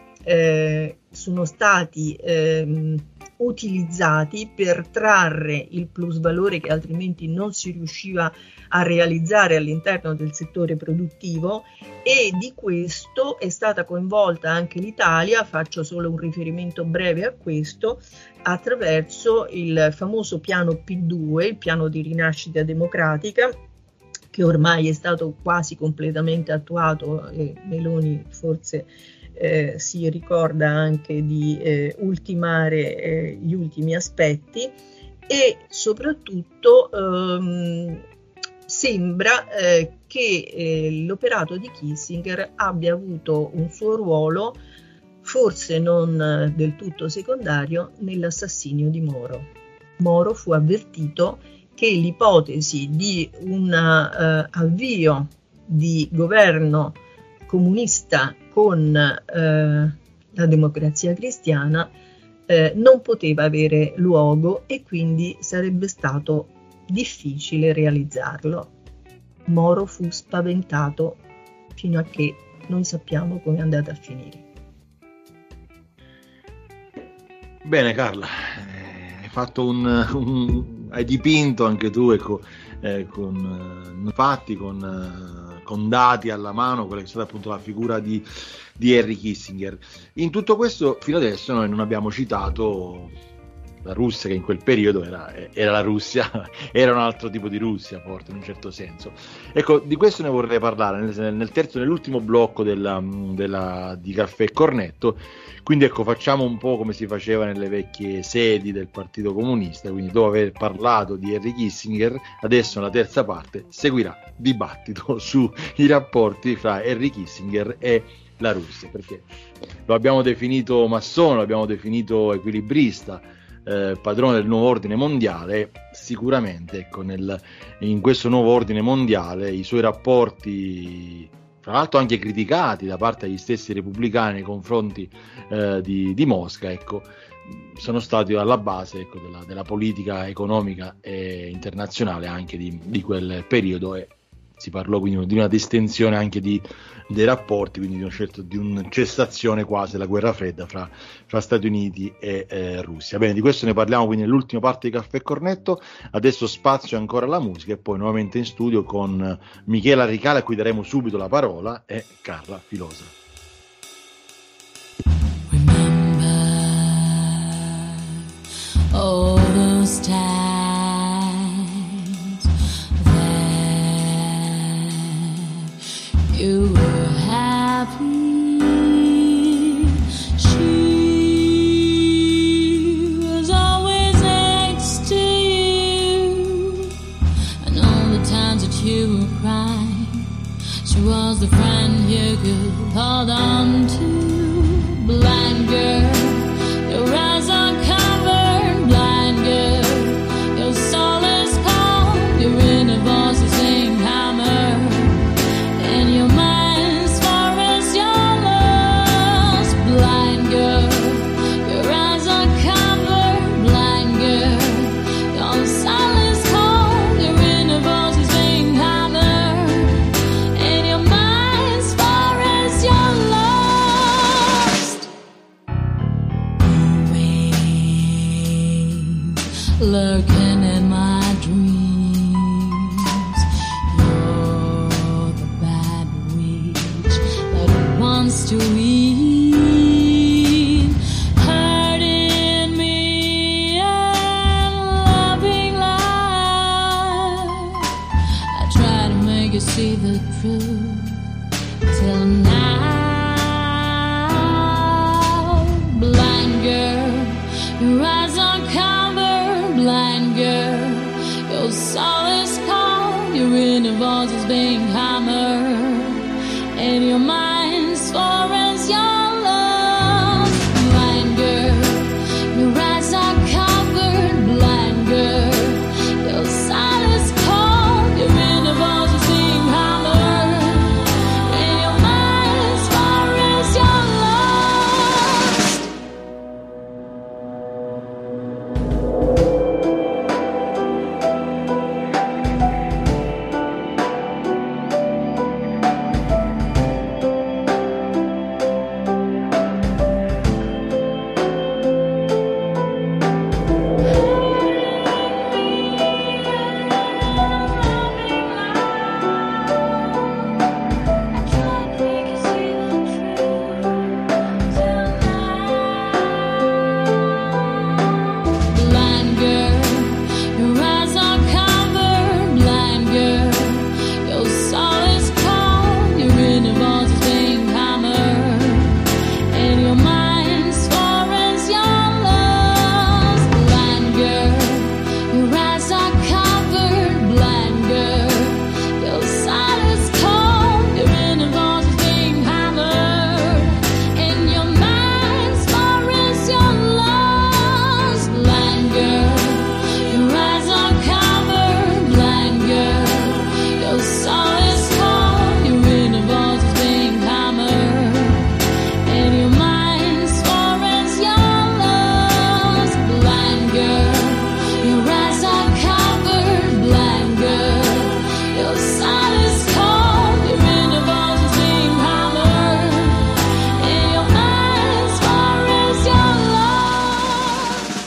Speaker 3: eh, sono stati eh, utilizzati per trarre il plusvalore che altrimenti non si riusciva a realizzare all'interno del settore produttivo, e di questo è stata coinvolta anche l'Italia. Faccio solo un riferimento breve a questo, attraverso il famoso piano P due, il piano di rinascita democratica, che ormai è stato quasi completamente attuato, e Meloni forse eh, si ricorda anche di eh, ultimare eh, gli ultimi aspetti, e soprattutto ehm, sembra eh, che eh, l'operato di Kissinger abbia avuto un suo ruolo, forse non eh, del tutto secondario, nell'assassinio di Moro. Moro fu avvertito che l'ipotesi di un uh, avvio di governo comunista con uh, la Democrazia Cristiana uh, non poteva avere luogo e quindi sarebbe stato difficile realizzarlo. Moro fu spaventato fino a che non sappiamo come è andata a finire.
Speaker 1: Bene Carla, eh, hai fatto un, un hai dipinto anche tu, ecco, eh, con eh, fatti, con, eh, con dati alla mano, quella che è stata appunto la figura di, di Henry Kissinger. In tutto questo, fino adesso, noi non abbiamo citato la Russia, che in quel periodo era, era la Russia, era un altro tipo di Russia, forte in un certo senso. Ecco, di questo ne vorrei parlare nel, nel terzo, nell'ultimo blocco della, della, di Caffè e Cornetto. Quindi ecco, facciamo un po' come si faceva nelle vecchie sedi del Partito Comunista, quindi dopo aver parlato di Henry Kissinger, adesso nella terza parte seguirà dibattito sui rapporti fra Henry Kissinger e la Russia, perché lo abbiamo definito massone, lo abbiamo definito equilibrista, eh, padrone del nuovo ordine mondiale. Sicuramente ecco, nel, in questo nuovo ordine mondiale i suoi rapporti, tra l'altro anche criticati da parte degli stessi repubblicani nei confronti eh, di, di Mosca, ecco, sono stati alla base ecco, della, della politica economica e internazionale anche di, di quel periodo, e si parlò quindi di una distensione anche di, dei rapporti, quindi di una, certo, di una cessazione quasi della guerra fredda fra, fra Stati Uniti e eh, Russia. Bene, di questo ne parliamo quindi nell'ultima parte di Caffè e Cornetto. Adesso spazio ancora alla musica e poi nuovamente in studio con Michela Ricala, a cui daremo subito la parola, e Carla Filosa.
Speaker 5: Remember all those times that you were happy. She was always next to you, and all the times that you were crying, she was the friend you could hold on to. Blind girl, your eyes are covered. Blind girl, your soul is cold. Your inner voice is saying hammer, and your mind's far as you're lost. Blind girl, your eyes are covered. Blind girl, your soul is cold. Your inner voice is saying hammer, and your mind's far as you're lost. Lurking in my dreams, you're the bad witch that wants to eat, hurting me and loving life. I try to make you see the truth till now. Blind girl, your eyes are covered. Blind girl, your soul is cold. Your inner voice is being hammered, and your mind's far as you're lost. Blind girl, your eyes are covered. Blind girl, your soul is cold. Your inner voice is being hammered, and your mind's far as you're lost.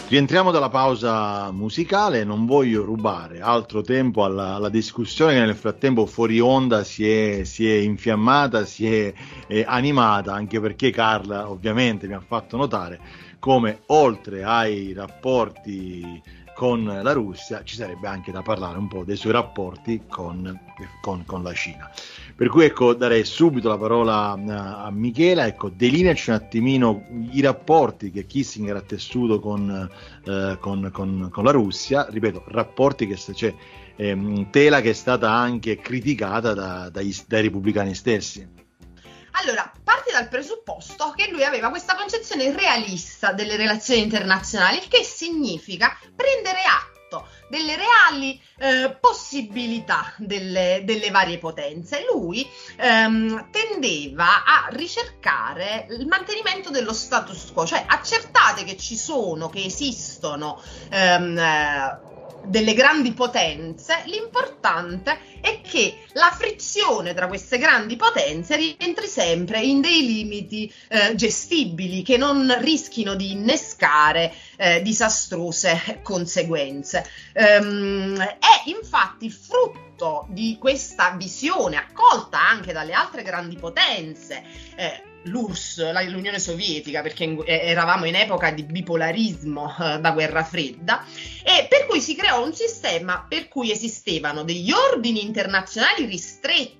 Speaker 1: Rientriamo dalla pausa musicale, non voglio rubare altro tempo alla, alla discussione che nel frattempo fuori onda si è, si è infiammata, si è eh, animata, anche perché Carla ovviamente mi ha fatto notare come oltre ai rapporti con la Russia ci sarebbe anche da parlare un po' dei suoi rapporti con, con, con la Cina. Per cui ecco, darei subito la parola a, a Michela, ecco, delineaci un attimino i rapporti che Kissinger ha tessuto con, eh, con, con, con la Russia, ripeto, rapporti che c'è ehm, tela che è stata anche criticata da, dai, dai repubblicani stessi.
Speaker 2: Allora, parti dal presupposto che lui aveva questa concezione realista delle relazioni internazionali, il che significa prendere atto delle reali eh, possibilità delle, delle varie potenze. Lui ehm, tendeva a ricercare il mantenimento dello status quo, cioè accertate che ci sono, che esistono ehm, eh, delle grandi potenze, l'importante è che la frizione tra queste grandi potenze rientri sempre in dei limiti eh, gestibili, che non rischino di innescare eh, disastrose conseguenze. Ehm, è infatti frutto di questa visione, accolta anche dalle altre grandi potenze, eh, l'U R S S, l'Unione Sovietica, perché in, eh, eravamo in epoca di bipolarismo eh, da guerra fredda, e per cui si creò un sistema per cui esistevano degli ordini internazionali ristretti,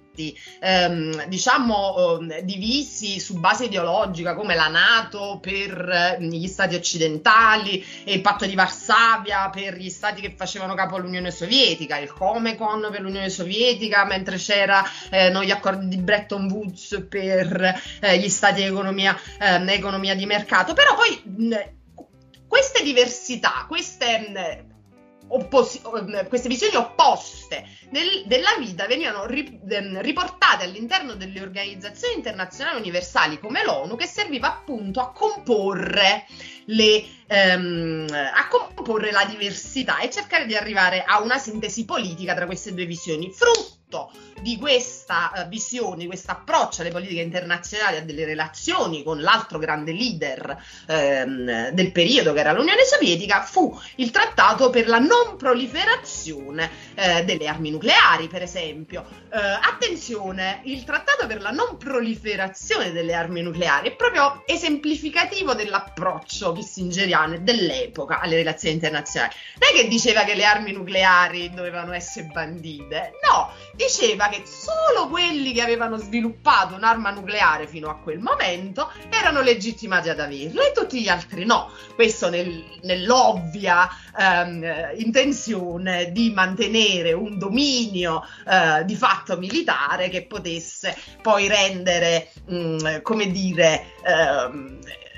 Speaker 2: ehm, diciamo eh, divisi su base ideologica, come la NATO per eh, gli stati occidentali e il patto di Varsavia per gli stati che facevano capo all'Unione Sovietica, il Comecon per l'Unione Sovietica, mentre c'era eh, no, gli accordi di Bretton Woods per eh, gli stati di economia, eh, economia di mercato. Però poi mh, queste diversità, queste mh, Oppos- queste visioni opposte del, della vita venivano ri- riportate all'interno delle organizzazioni internazionali universali come l'ONU, che serviva appunto a comporre le, ehm, a comporre la diversità e cercare di arrivare a una sintesi politica tra queste due visioni, frutto di questa uh, visione, di questo approccio alle politiche internazionali, a delle relazioni con l'altro grande leader ehm, del periodo, che era l'Unione Sovietica, fu il trattato per la non proliferazione eh, delle armi nucleari, per esempio. Eh, attenzione, il trattato per la non proliferazione delle armi nucleari è proprio esemplificativo dell'approccio kissingeriano e dell'epoca alle relazioni internazionali. Non è che diceva che le armi nucleari dovevano essere bandite, no, diceva che solo quelli che avevano sviluppato un'arma nucleare fino a quel momento erano legittimati ad averlo e tutti gli altri no. Questo nel, nell'ovvia ehm, intenzione di mantenere un dominio eh, di fatto militare che potesse poi rendere, mh, come dire, ehm,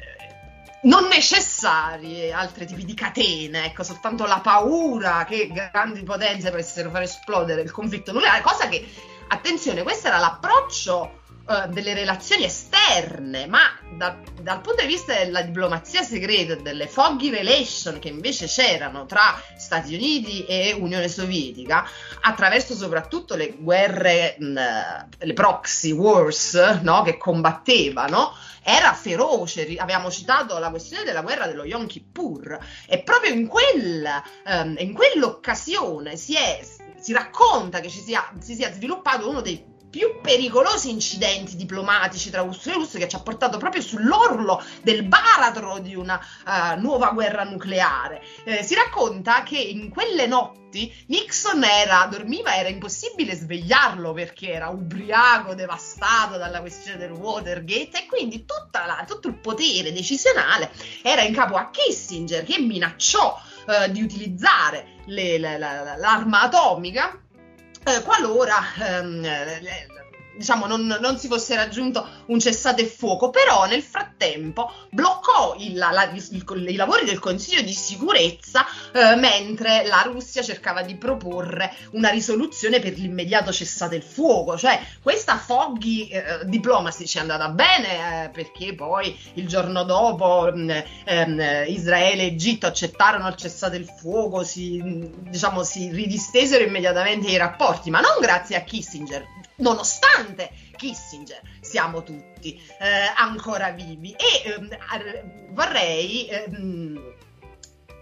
Speaker 2: non necessarie altri tipi di catene, ecco, soltanto la paura che grandi potenze potessero far esplodere il conflitto nucleare, cosa che, attenzione, questo era l'approccio uh, delle relazioni esterne, ma da, dal punto di vista della diplomazia segreta, delle foggy relation che invece c'erano tra Stati Uniti e Unione Sovietica, attraverso soprattutto le guerre, mh, le proxy wars, no, che combattevano, era feroce. Abbiamo citato la questione della guerra dello Yom Kippur, e proprio in, quel, um, in quell'occasione si, è, si racconta che ci sia, si sia sviluppato uno dei più pericolosi incidenti diplomatici tra Austria e Russia, che ci ha portato proprio sull'orlo del baratro di una uh, nuova guerra nucleare. Eh, si racconta che in quelle notti Nixon era, dormiva, era impossibile svegliarlo perché era ubriaco, devastato dalla questione del Watergate, e quindi tutta la, tutto il potere decisionale era in capo a Kissinger, che minacciò uh, di utilizzare le, la, la, l'arma atomica Eh, qualora ehm, eh, diciamo non, non si fosse raggiunto un cessate il fuoco. Però nel frattempo bloccò il, la, la, il, i lavori del Consiglio di sicurezza eh, mentre la Russia cercava di proporre una risoluzione per l'immediato cessate il fuoco. Cioè questa foggy eh, diplomacy ci è andata bene, eh, perché poi il giorno dopo mh, ehm, Israele e Egitto accettarono il cessate il fuoco, si, diciamo, si ridistesero immediatamente i rapporti, ma non grazie a Kissinger. Nonostante Kissinger, siamo tutti eh, ancora vivi. E eh, vorrei eh,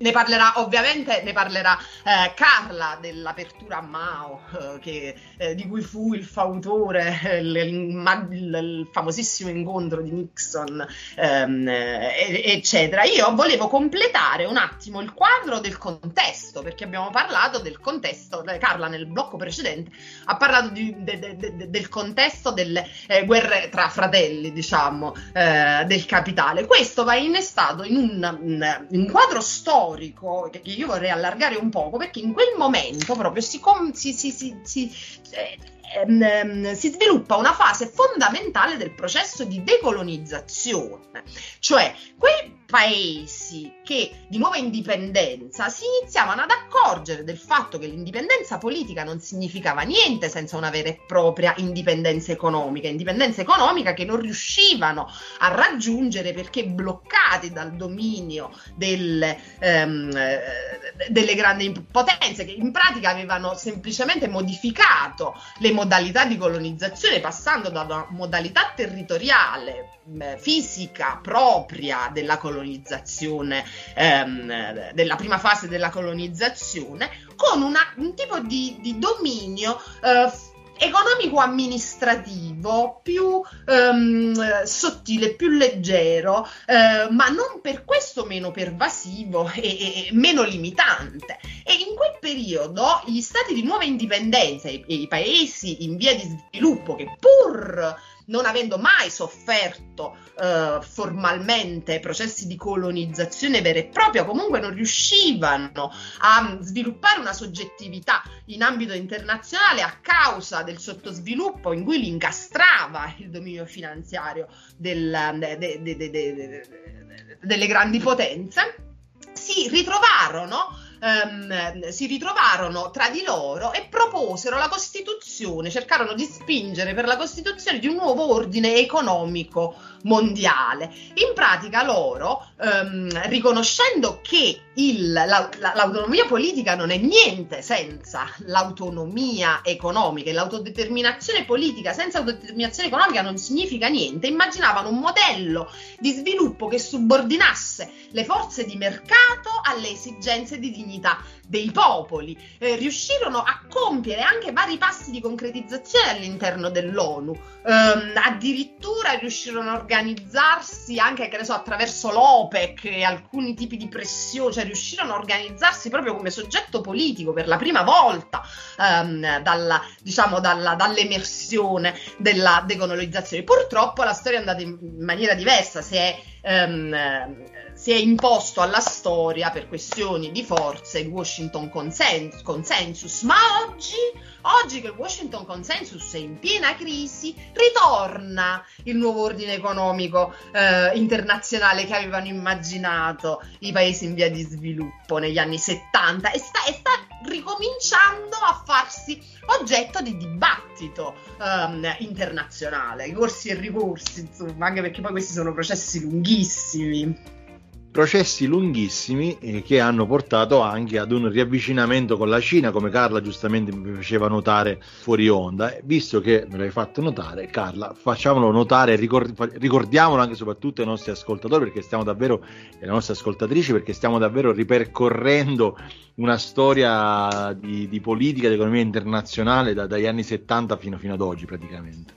Speaker 2: Ne parlerà ovviamente, ne parlerà eh, Carla dell'apertura a Mao, eh, che, eh, di cui fu il fautore, eh, il, il, il famosissimo incontro di Nixon, ehm, eh, eccetera. Io volevo completare un attimo il quadro del contesto, perché abbiamo parlato del contesto, Carla nel blocco precedente ha parlato di, de, de, de, del contesto delle eh, guerre tra fratelli, diciamo, eh, del capitale. Questo va innestato in un, in un quadro storico che io vorrei allargare un poco, perché in quel momento proprio si, si, si, si, si, eh, ehm, si sviluppa una fase fondamentale del processo di decolonizzazione, cioè quei paesi che di nuova indipendenza si iniziavano ad accorgere del fatto che l'indipendenza politica non significava niente senza una vera e propria indipendenza economica, indipendenza economica che non riuscivano a raggiungere perché bloccati dal dominio del, ehm, delle grandi potenze, che in pratica avevano semplicemente modificato le modalità di colonizzazione, passando da una modalità territoriale eh, fisica propria della colonizzazione, ehm, della prima fase della colonizzazione, con una, un tipo di, di dominio eh, economico-amministrativo più ehm, sottile, più leggero, eh, ma non per questo meno pervasivo e, e, e meno limitante. E in quel periodo gli stati di nuova indipendenza e i paesi in via di sviluppo, che pur non avendo mai sofferto eh, formalmente processi di colonizzazione vera e propria, comunque non riuscivano a sviluppare una soggettività in ambito internazionale a causa del sottosviluppo in cui li incastrava il dominio finanziario del, de, de, de, de, de, de, delle grandi potenze, si ritrovarono Um, si ritrovarono tra di loro e proposero la Costituzione, cercarono di spingere per la costituzione di un nuovo ordine economico mondiale. In pratica loro, um, riconoscendo che il, la, la, l'autonomia politica non è niente senza l'autonomia economica, e l'autodeterminazione politica senza autodeterminazione economica non significa niente, immaginavano un modello di sviluppo che subordinasse le forze di mercato alle esigenze di dignità dei popoli. Eh, riuscirono a compiere anche vari passi di concretizzazione all'interno dell'ONU, ehm, addirittura riuscirono a organizzarsi anche, che ne so, attraverso l'OPEC e alcuni tipi di pressione, cioè riuscirono a organizzarsi proprio come soggetto politico per la prima volta ehm, dalla, diciamo, dalla, dall'emersione della decolonizzazione. Purtroppo la storia è andata in maniera diversa, si è ehm, si è imposto alla storia per questioni di forza il Washington Consensus, consensus. Ma oggi, oggi che il Washington Consensus è in piena crisi, ritorna il nuovo ordine economico eh, internazionale che avevano immaginato i paesi in via di sviluppo negli anni settanta, e sta, e sta ricominciando a farsi oggetto di dibattito um, internazionale, corsi e ricorsi, insomma, anche perché poi questi sono processi lunghissimi.
Speaker 1: Processi lunghissimi eh, che hanno portato anche ad un riavvicinamento con la Cina, come Carla giustamente mi faceva notare fuori onda. Visto che me l'hai fatto notare, Carla, facciamolo notare, ricord- ricordiamolo anche soprattutto ai nostri ascoltatori, perché stiamo davvero, e alle nostre ascoltatrici, perché stiamo davvero ripercorrendo una storia di, di politica, di economia internazionale da, dagli anni settanta fino, fino ad oggi praticamente.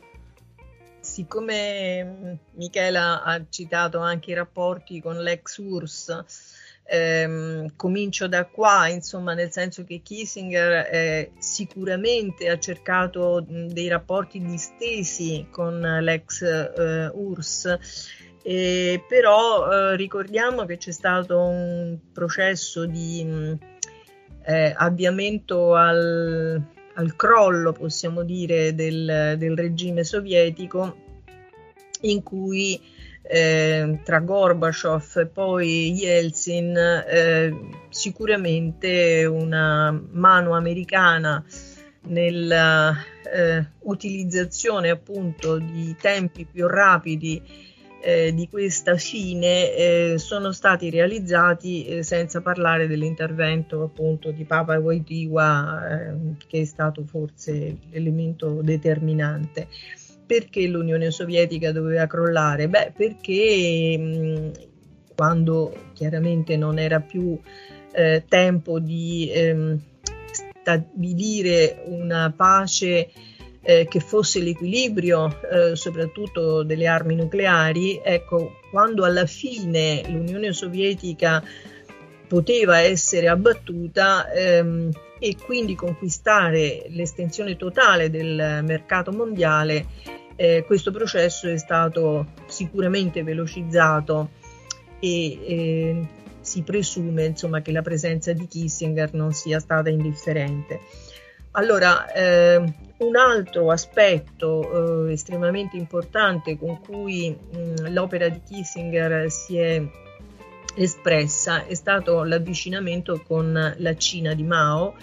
Speaker 3: Siccome Michela ha citato anche i rapporti con l'ex U R S S, ehm, comincio da qua, insomma, nel senso che Kissinger eh, sicuramente ha cercato mh, dei rapporti distesi con l'ex eh, U R S S, eh, però eh, ricordiamo che c'è stato un processo di mh, eh, avviamento al... al crollo, possiamo dire, del, del regime sovietico, in cui eh, tra Gorbaciov e poi Yeltsin eh, sicuramente una mano americana nella eh, utilizzazione appunto di tempi più rapidi eh, di questa fine eh, sono stati realizzati, eh, senza parlare dell'intervento appunto di Papa Wojtyła, eh, che è stato forse l'elemento determinante. Perché l'Unione Sovietica doveva crollare? Beh, perché mh, quando chiaramente non era più eh, tempo di ehm, stabilire una pace eh, che fosse l'equilibrio eh, soprattutto delle armi nucleari. Ecco, quando alla fine l'Unione Sovietica poteva essere abbattuta ehm, e quindi conquistare l'estensione totale del mercato mondiale, eh, questo processo è stato sicuramente velocizzato e eh, si presume insomma che la presenza di Kissinger non sia stata indifferente. Allora, eh, un altro aspetto eh, estremamente importante con cui mh, l'opera di Kissinger si è espressa è stato l'avvicinamento con la Cina di Mao.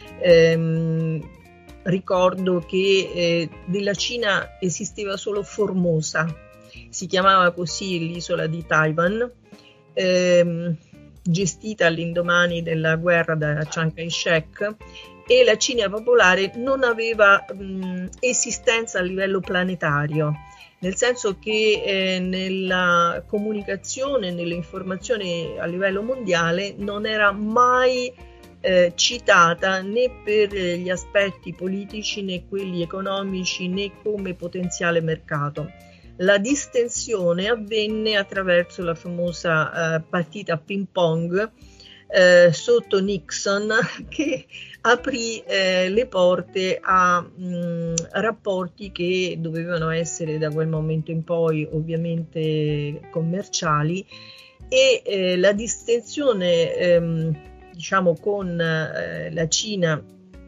Speaker 3: Ehm, ricordo che eh, della Cina esisteva solo Formosa, si chiamava così l'isola di Taiwan, ehm, gestita all'indomani della guerra da Chiang Kai-shek, e la Cina popolare non aveva mh, esistenza a livello planetario, nel senso che eh, nella comunicazione, nelle informazioni a livello mondiale non era mai eh, citata né per gli aspetti politici né quelli economici né come potenziale mercato. La distensione avvenne attraverso la famosa eh, partita a ping pong eh, sotto Nixon, che aprì eh, le porte a mh, rapporti che dovevano essere da quel momento in poi ovviamente commerciali, e eh, la distensione ehm, diciamo con eh, la Cina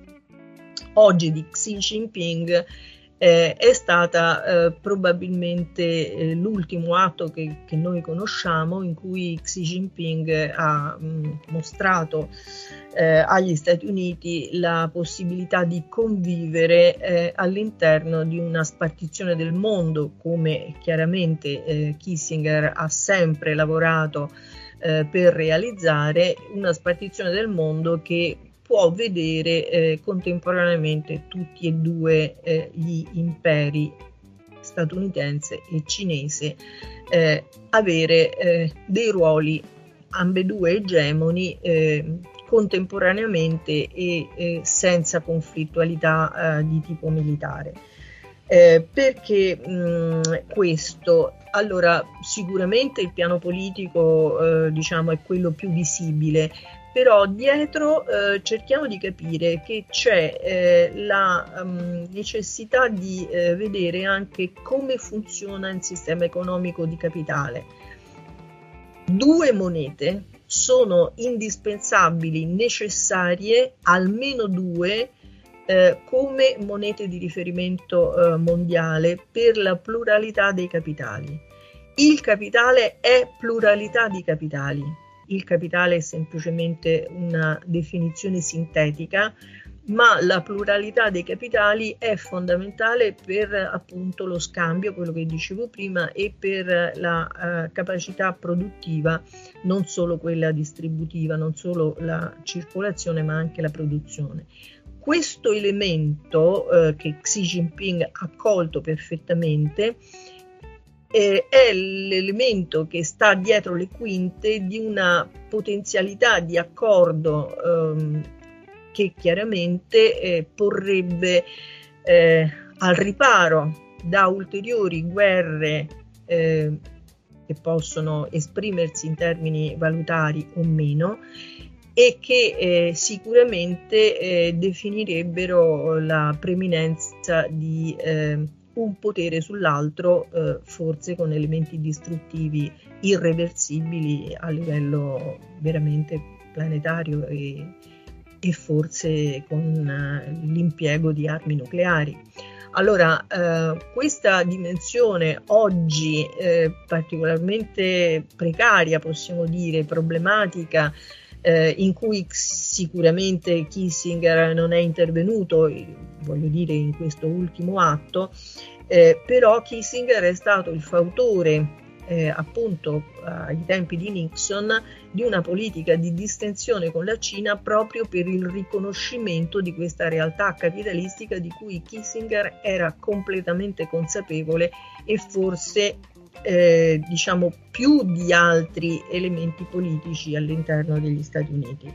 Speaker 3: oggi di Xi Jinping eh, è stata eh, probabilmente eh, l'ultimo atto che, che noi conosciamo in cui Xi Jinping ha mh, mostrato eh, agli Stati Uniti la possibilità di convivere eh, all'interno di una spartizione del mondo, come chiaramente eh, Kissinger ha sempre lavorato eh, per realizzare, una spartizione del mondo che può vedere eh, contemporaneamente tutti e due eh, gli imperi statunitense e cinese eh, avere eh, dei ruoli ambedue egemoni eh, contemporaneamente e eh, senza conflittualità eh, di tipo militare. Eh, perché mh, questo? Allora, sicuramente il piano politico eh, diciamo è quello più visibile, però dietro eh, cerchiamo di capire che c'è eh, la um, necessità di eh, vedere anche come funziona il sistema economico di capitale. Due monete sono indispensabili, necessarie, almeno due, eh, come monete di riferimento eh, mondiale per la pluralità dei capitali. Il capitale è pluralità di capitali. Il capitale è semplicemente una definizione sintetica, ma la pluralità dei capitali è fondamentale per appunto lo scambio, quello che dicevo prima, e per la uh, capacità produttiva, non solo quella distributiva, non solo la circolazione, ma anche la produzione. Questo elemento uh, che Xi Jinping ha colto perfettamente Eh, è l'elemento che sta dietro le quinte di una potenzialità di accordo ehm, che chiaramente eh, porrebbe eh, al riparo da ulteriori guerre eh, che possono esprimersi in termini valutari o meno, e che eh, sicuramente eh, definirebbero la preminenza di eh, un potere sull'altro, eh, forse con elementi distruttivi irreversibili a livello veramente planetario e, e forse con eh, l'impiego di armi nucleari. Allora, eh, questa dimensione oggi eh, particolarmente precaria, possiamo dire, problematica, Eh, in cui sicuramente Kissinger non è intervenuto, voglio dire, in questo ultimo atto, eh, però Kissinger è stato il fautore, eh, appunto ai tempi di Nixon, di una politica di distensione con la Cina proprio per il riconoscimento di questa realtà capitalistica di cui Kissinger era completamente consapevole e forse eh, diciamo più di altri elementi politici all'interno degli Stati Uniti.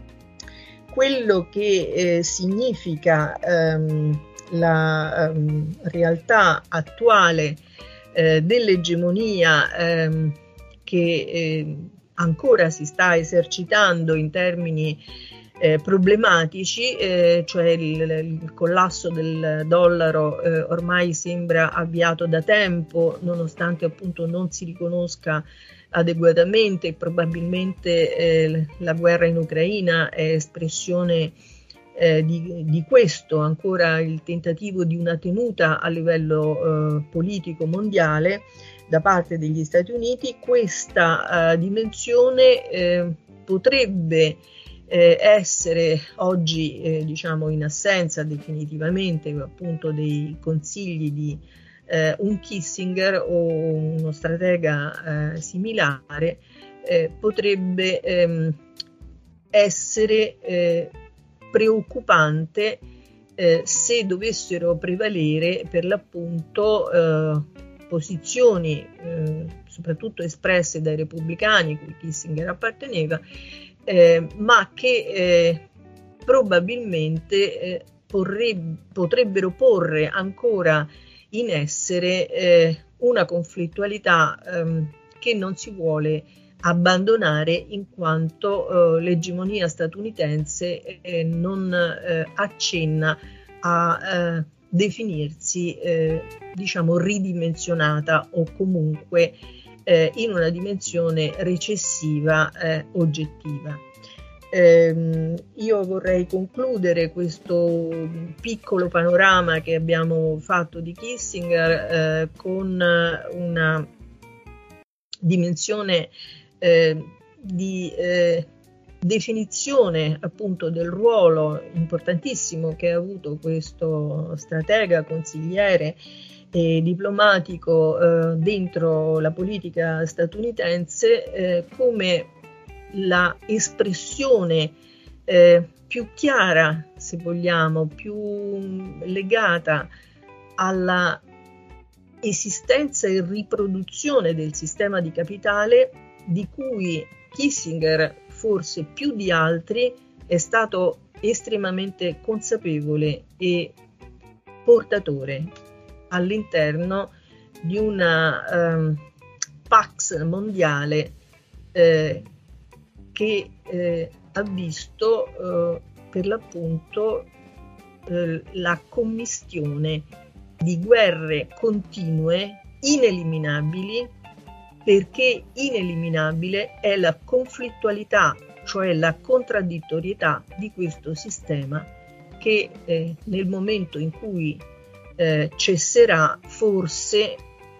Speaker 3: Quello che eh, significa ehm, la ehm, realtà attuale eh, dell'egemonia ehm, che eh, ancora si sta esercitando in termini eh, problematici, eh, cioè il, il collasso del dollaro eh, ormai sembra avviato da tempo, nonostante appunto non si riconosca adeguatamente. Probabilmente eh, la guerra in Ucraina è espressione eh, di, di questo, ancora il tentativo di una tenuta a livello eh, politico mondiale da parte degli Stati Uniti. Questa uh, dimensione eh, potrebbe eh, essere oggi eh, diciamo in assenza definitivamente appunto dei consigli di eh, un Kissinger o uno stratega eh, similare, eh, potrebbe ehm, essere eh, preoccupante eh, se dovessero prevalere per l'appunto eh, posizioni eh, soprattutto espresse dai repubblicani cui Kissinger apparteneva, eh, ma che eh, probabilmente eh, porre, potrebbero porre ancora in essere eh, una conflittualità ehm, che non si vuole abbandonare, in quanto eh, l'egemonia statunitense eh, non eh, accenna a eh, definirsi eh, diciamo ridimensionata o comunque eh, in una dimensione recessiva eh, oggettiva. Eh, io vorrei concludere questo piccolo panorama che abbiamo fatto di Kissinger eh, con una dimensione eh, di eh, definizione appunto del ruolo importantissimo che ha avuto questo stratega, consigliere e diplomatico eh, dentro la politica statunitense, eh, come la espressione eh, più chiara, se vogliamo, più legata alla esistenza e riproduzione del sistema di capitale di cui Kissinger, forse più di altri, è stato estremamente consapevole e portatore all'interno di una um, Pax mondiale eh, che eh, ha visto eh, per l'appunto eh, la commistione di guerre continue ineliminabili, perché ineliminabile è la conflittualità, cioè la contraddittorietà di questo sistema che eh, nel momento in cui eh, cesserà forse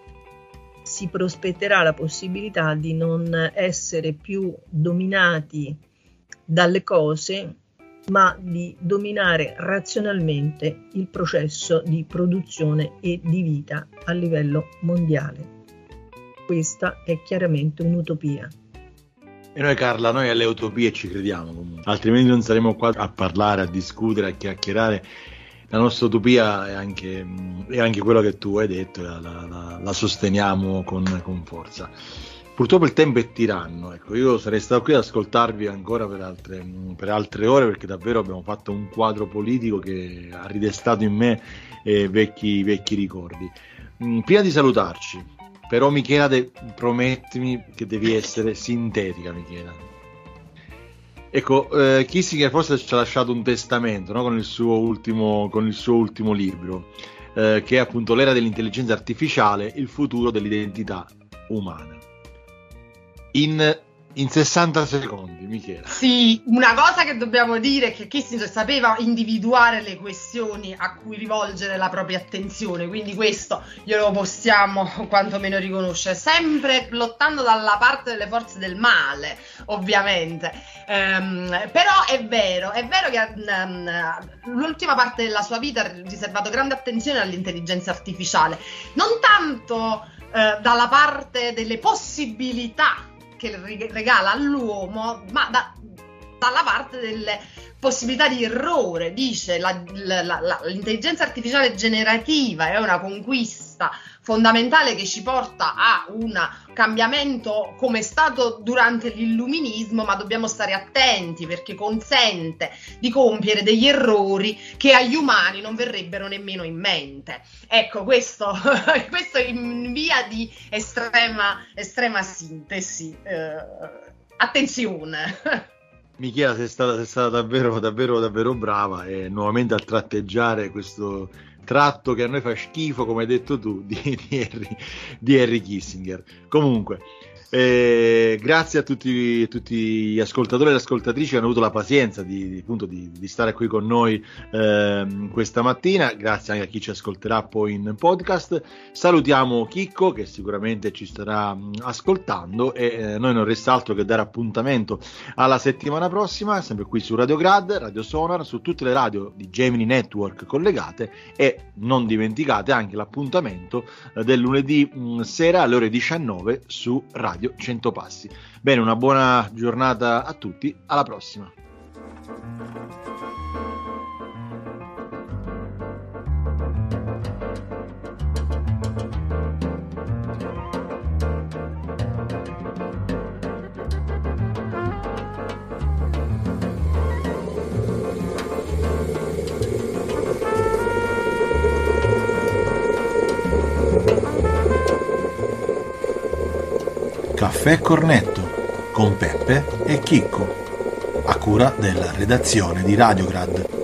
Speaker 3: si prospetterà la possibilità di non essere più dominati dalle cose, ma di dominare razionalmente il processo di produzione e di vita a livello mondiale. Questa è chiaramente un'utopia.
Speaker 1: E noi, Carla, noi alle utopie ci crediamo comunque, altrimenti non saremo qua a parlare, a discutere, a chiacchierare. La nostra utopia è anche, è anche quello che tu hai detto, la, la, la sosteniamo con, con forza. Purtroppo il tempo è tiranno, ecco, io sarei stato qui ad ascoltarvi ancora per altre, per altre ore, perché davvero abbiamo fatto un quadro politico che ha ridestato in me eh, vecchi, vecchi ricordi. Mm, prima di salutarci, però Michela, de, promettimi che devi essere sintetica, Michela. Ecco, eh, Kissinger forse ci ha lasciato un testamento, no? con, il suo ultimo, con il suo ultimo libro, eh, che è appunto L'era dell'intelligenza artificiale, il futuro dell'identità umana. In, in sessanta secondi, Michela.
Speaker 2: Sì, una cosa che dobbiamo dire è che Kissinger sapeva individuare le questioni a cui rivolgere la propria attenzione, quindi questo glielo possiamo quantomeno riconoscere, sempre lottando dalla parte delle forze del male, ovviamente. Um, però è vero, è vero che um, l'ultima parte della sua vita ha riservato grande attenzione all'intelligenza artificiale, non tanto uh, dalla parte delle possibilità che regala all'uomo, ma da, dalla parte delle possibilità di errore, dice la, la, la, l'intelligenza artificiale generativa è una conquista fondamentale che ci porta a un cambiamento come è stato durante l'illuminismo, ma dobbiamo stare attenti perché consente di compiere degli errori che agli umani non verrebbero nemmeno in mente. Ecco, questo, questo in via di estrema, estrema sintesi. Eh, attenzione!
Speaker 1: Michela, sei stata, sei stata davvero, davvero, davvero brava e nuovamente a tratteggiare questo tratto che a noi fa schifo, come hai detto tu, di, di, Henry, di Henry Kissinger. Comunque, eh, grazie a tutti, tutti gli ascoltatori e le ascoltatrici che hanno avuto la pazienza di, di, appunto, di, di stare qui con noi eh, questa mattina. Grazie anche a chi ci ascolterà poi in podcast. Salutiamo Chicco, che sicuramente ci starà ascoltando, e eh, noi non resta altro che dare appuntamento alla settimana prossima, sempre qui su Radio Grad, Radio Sonar, su tutte le radio di Gemini Network collegate, e non dimenticate anche l'appuntamento eh, del lunedì mh, sera alle ore diciannove su Radio cento Passi. Bene, una buona giornata a tutti, alla prossima.
Speaker 6: Caffè Cornetto con Peppe e Chicco, a cura della redazione di Radiograd.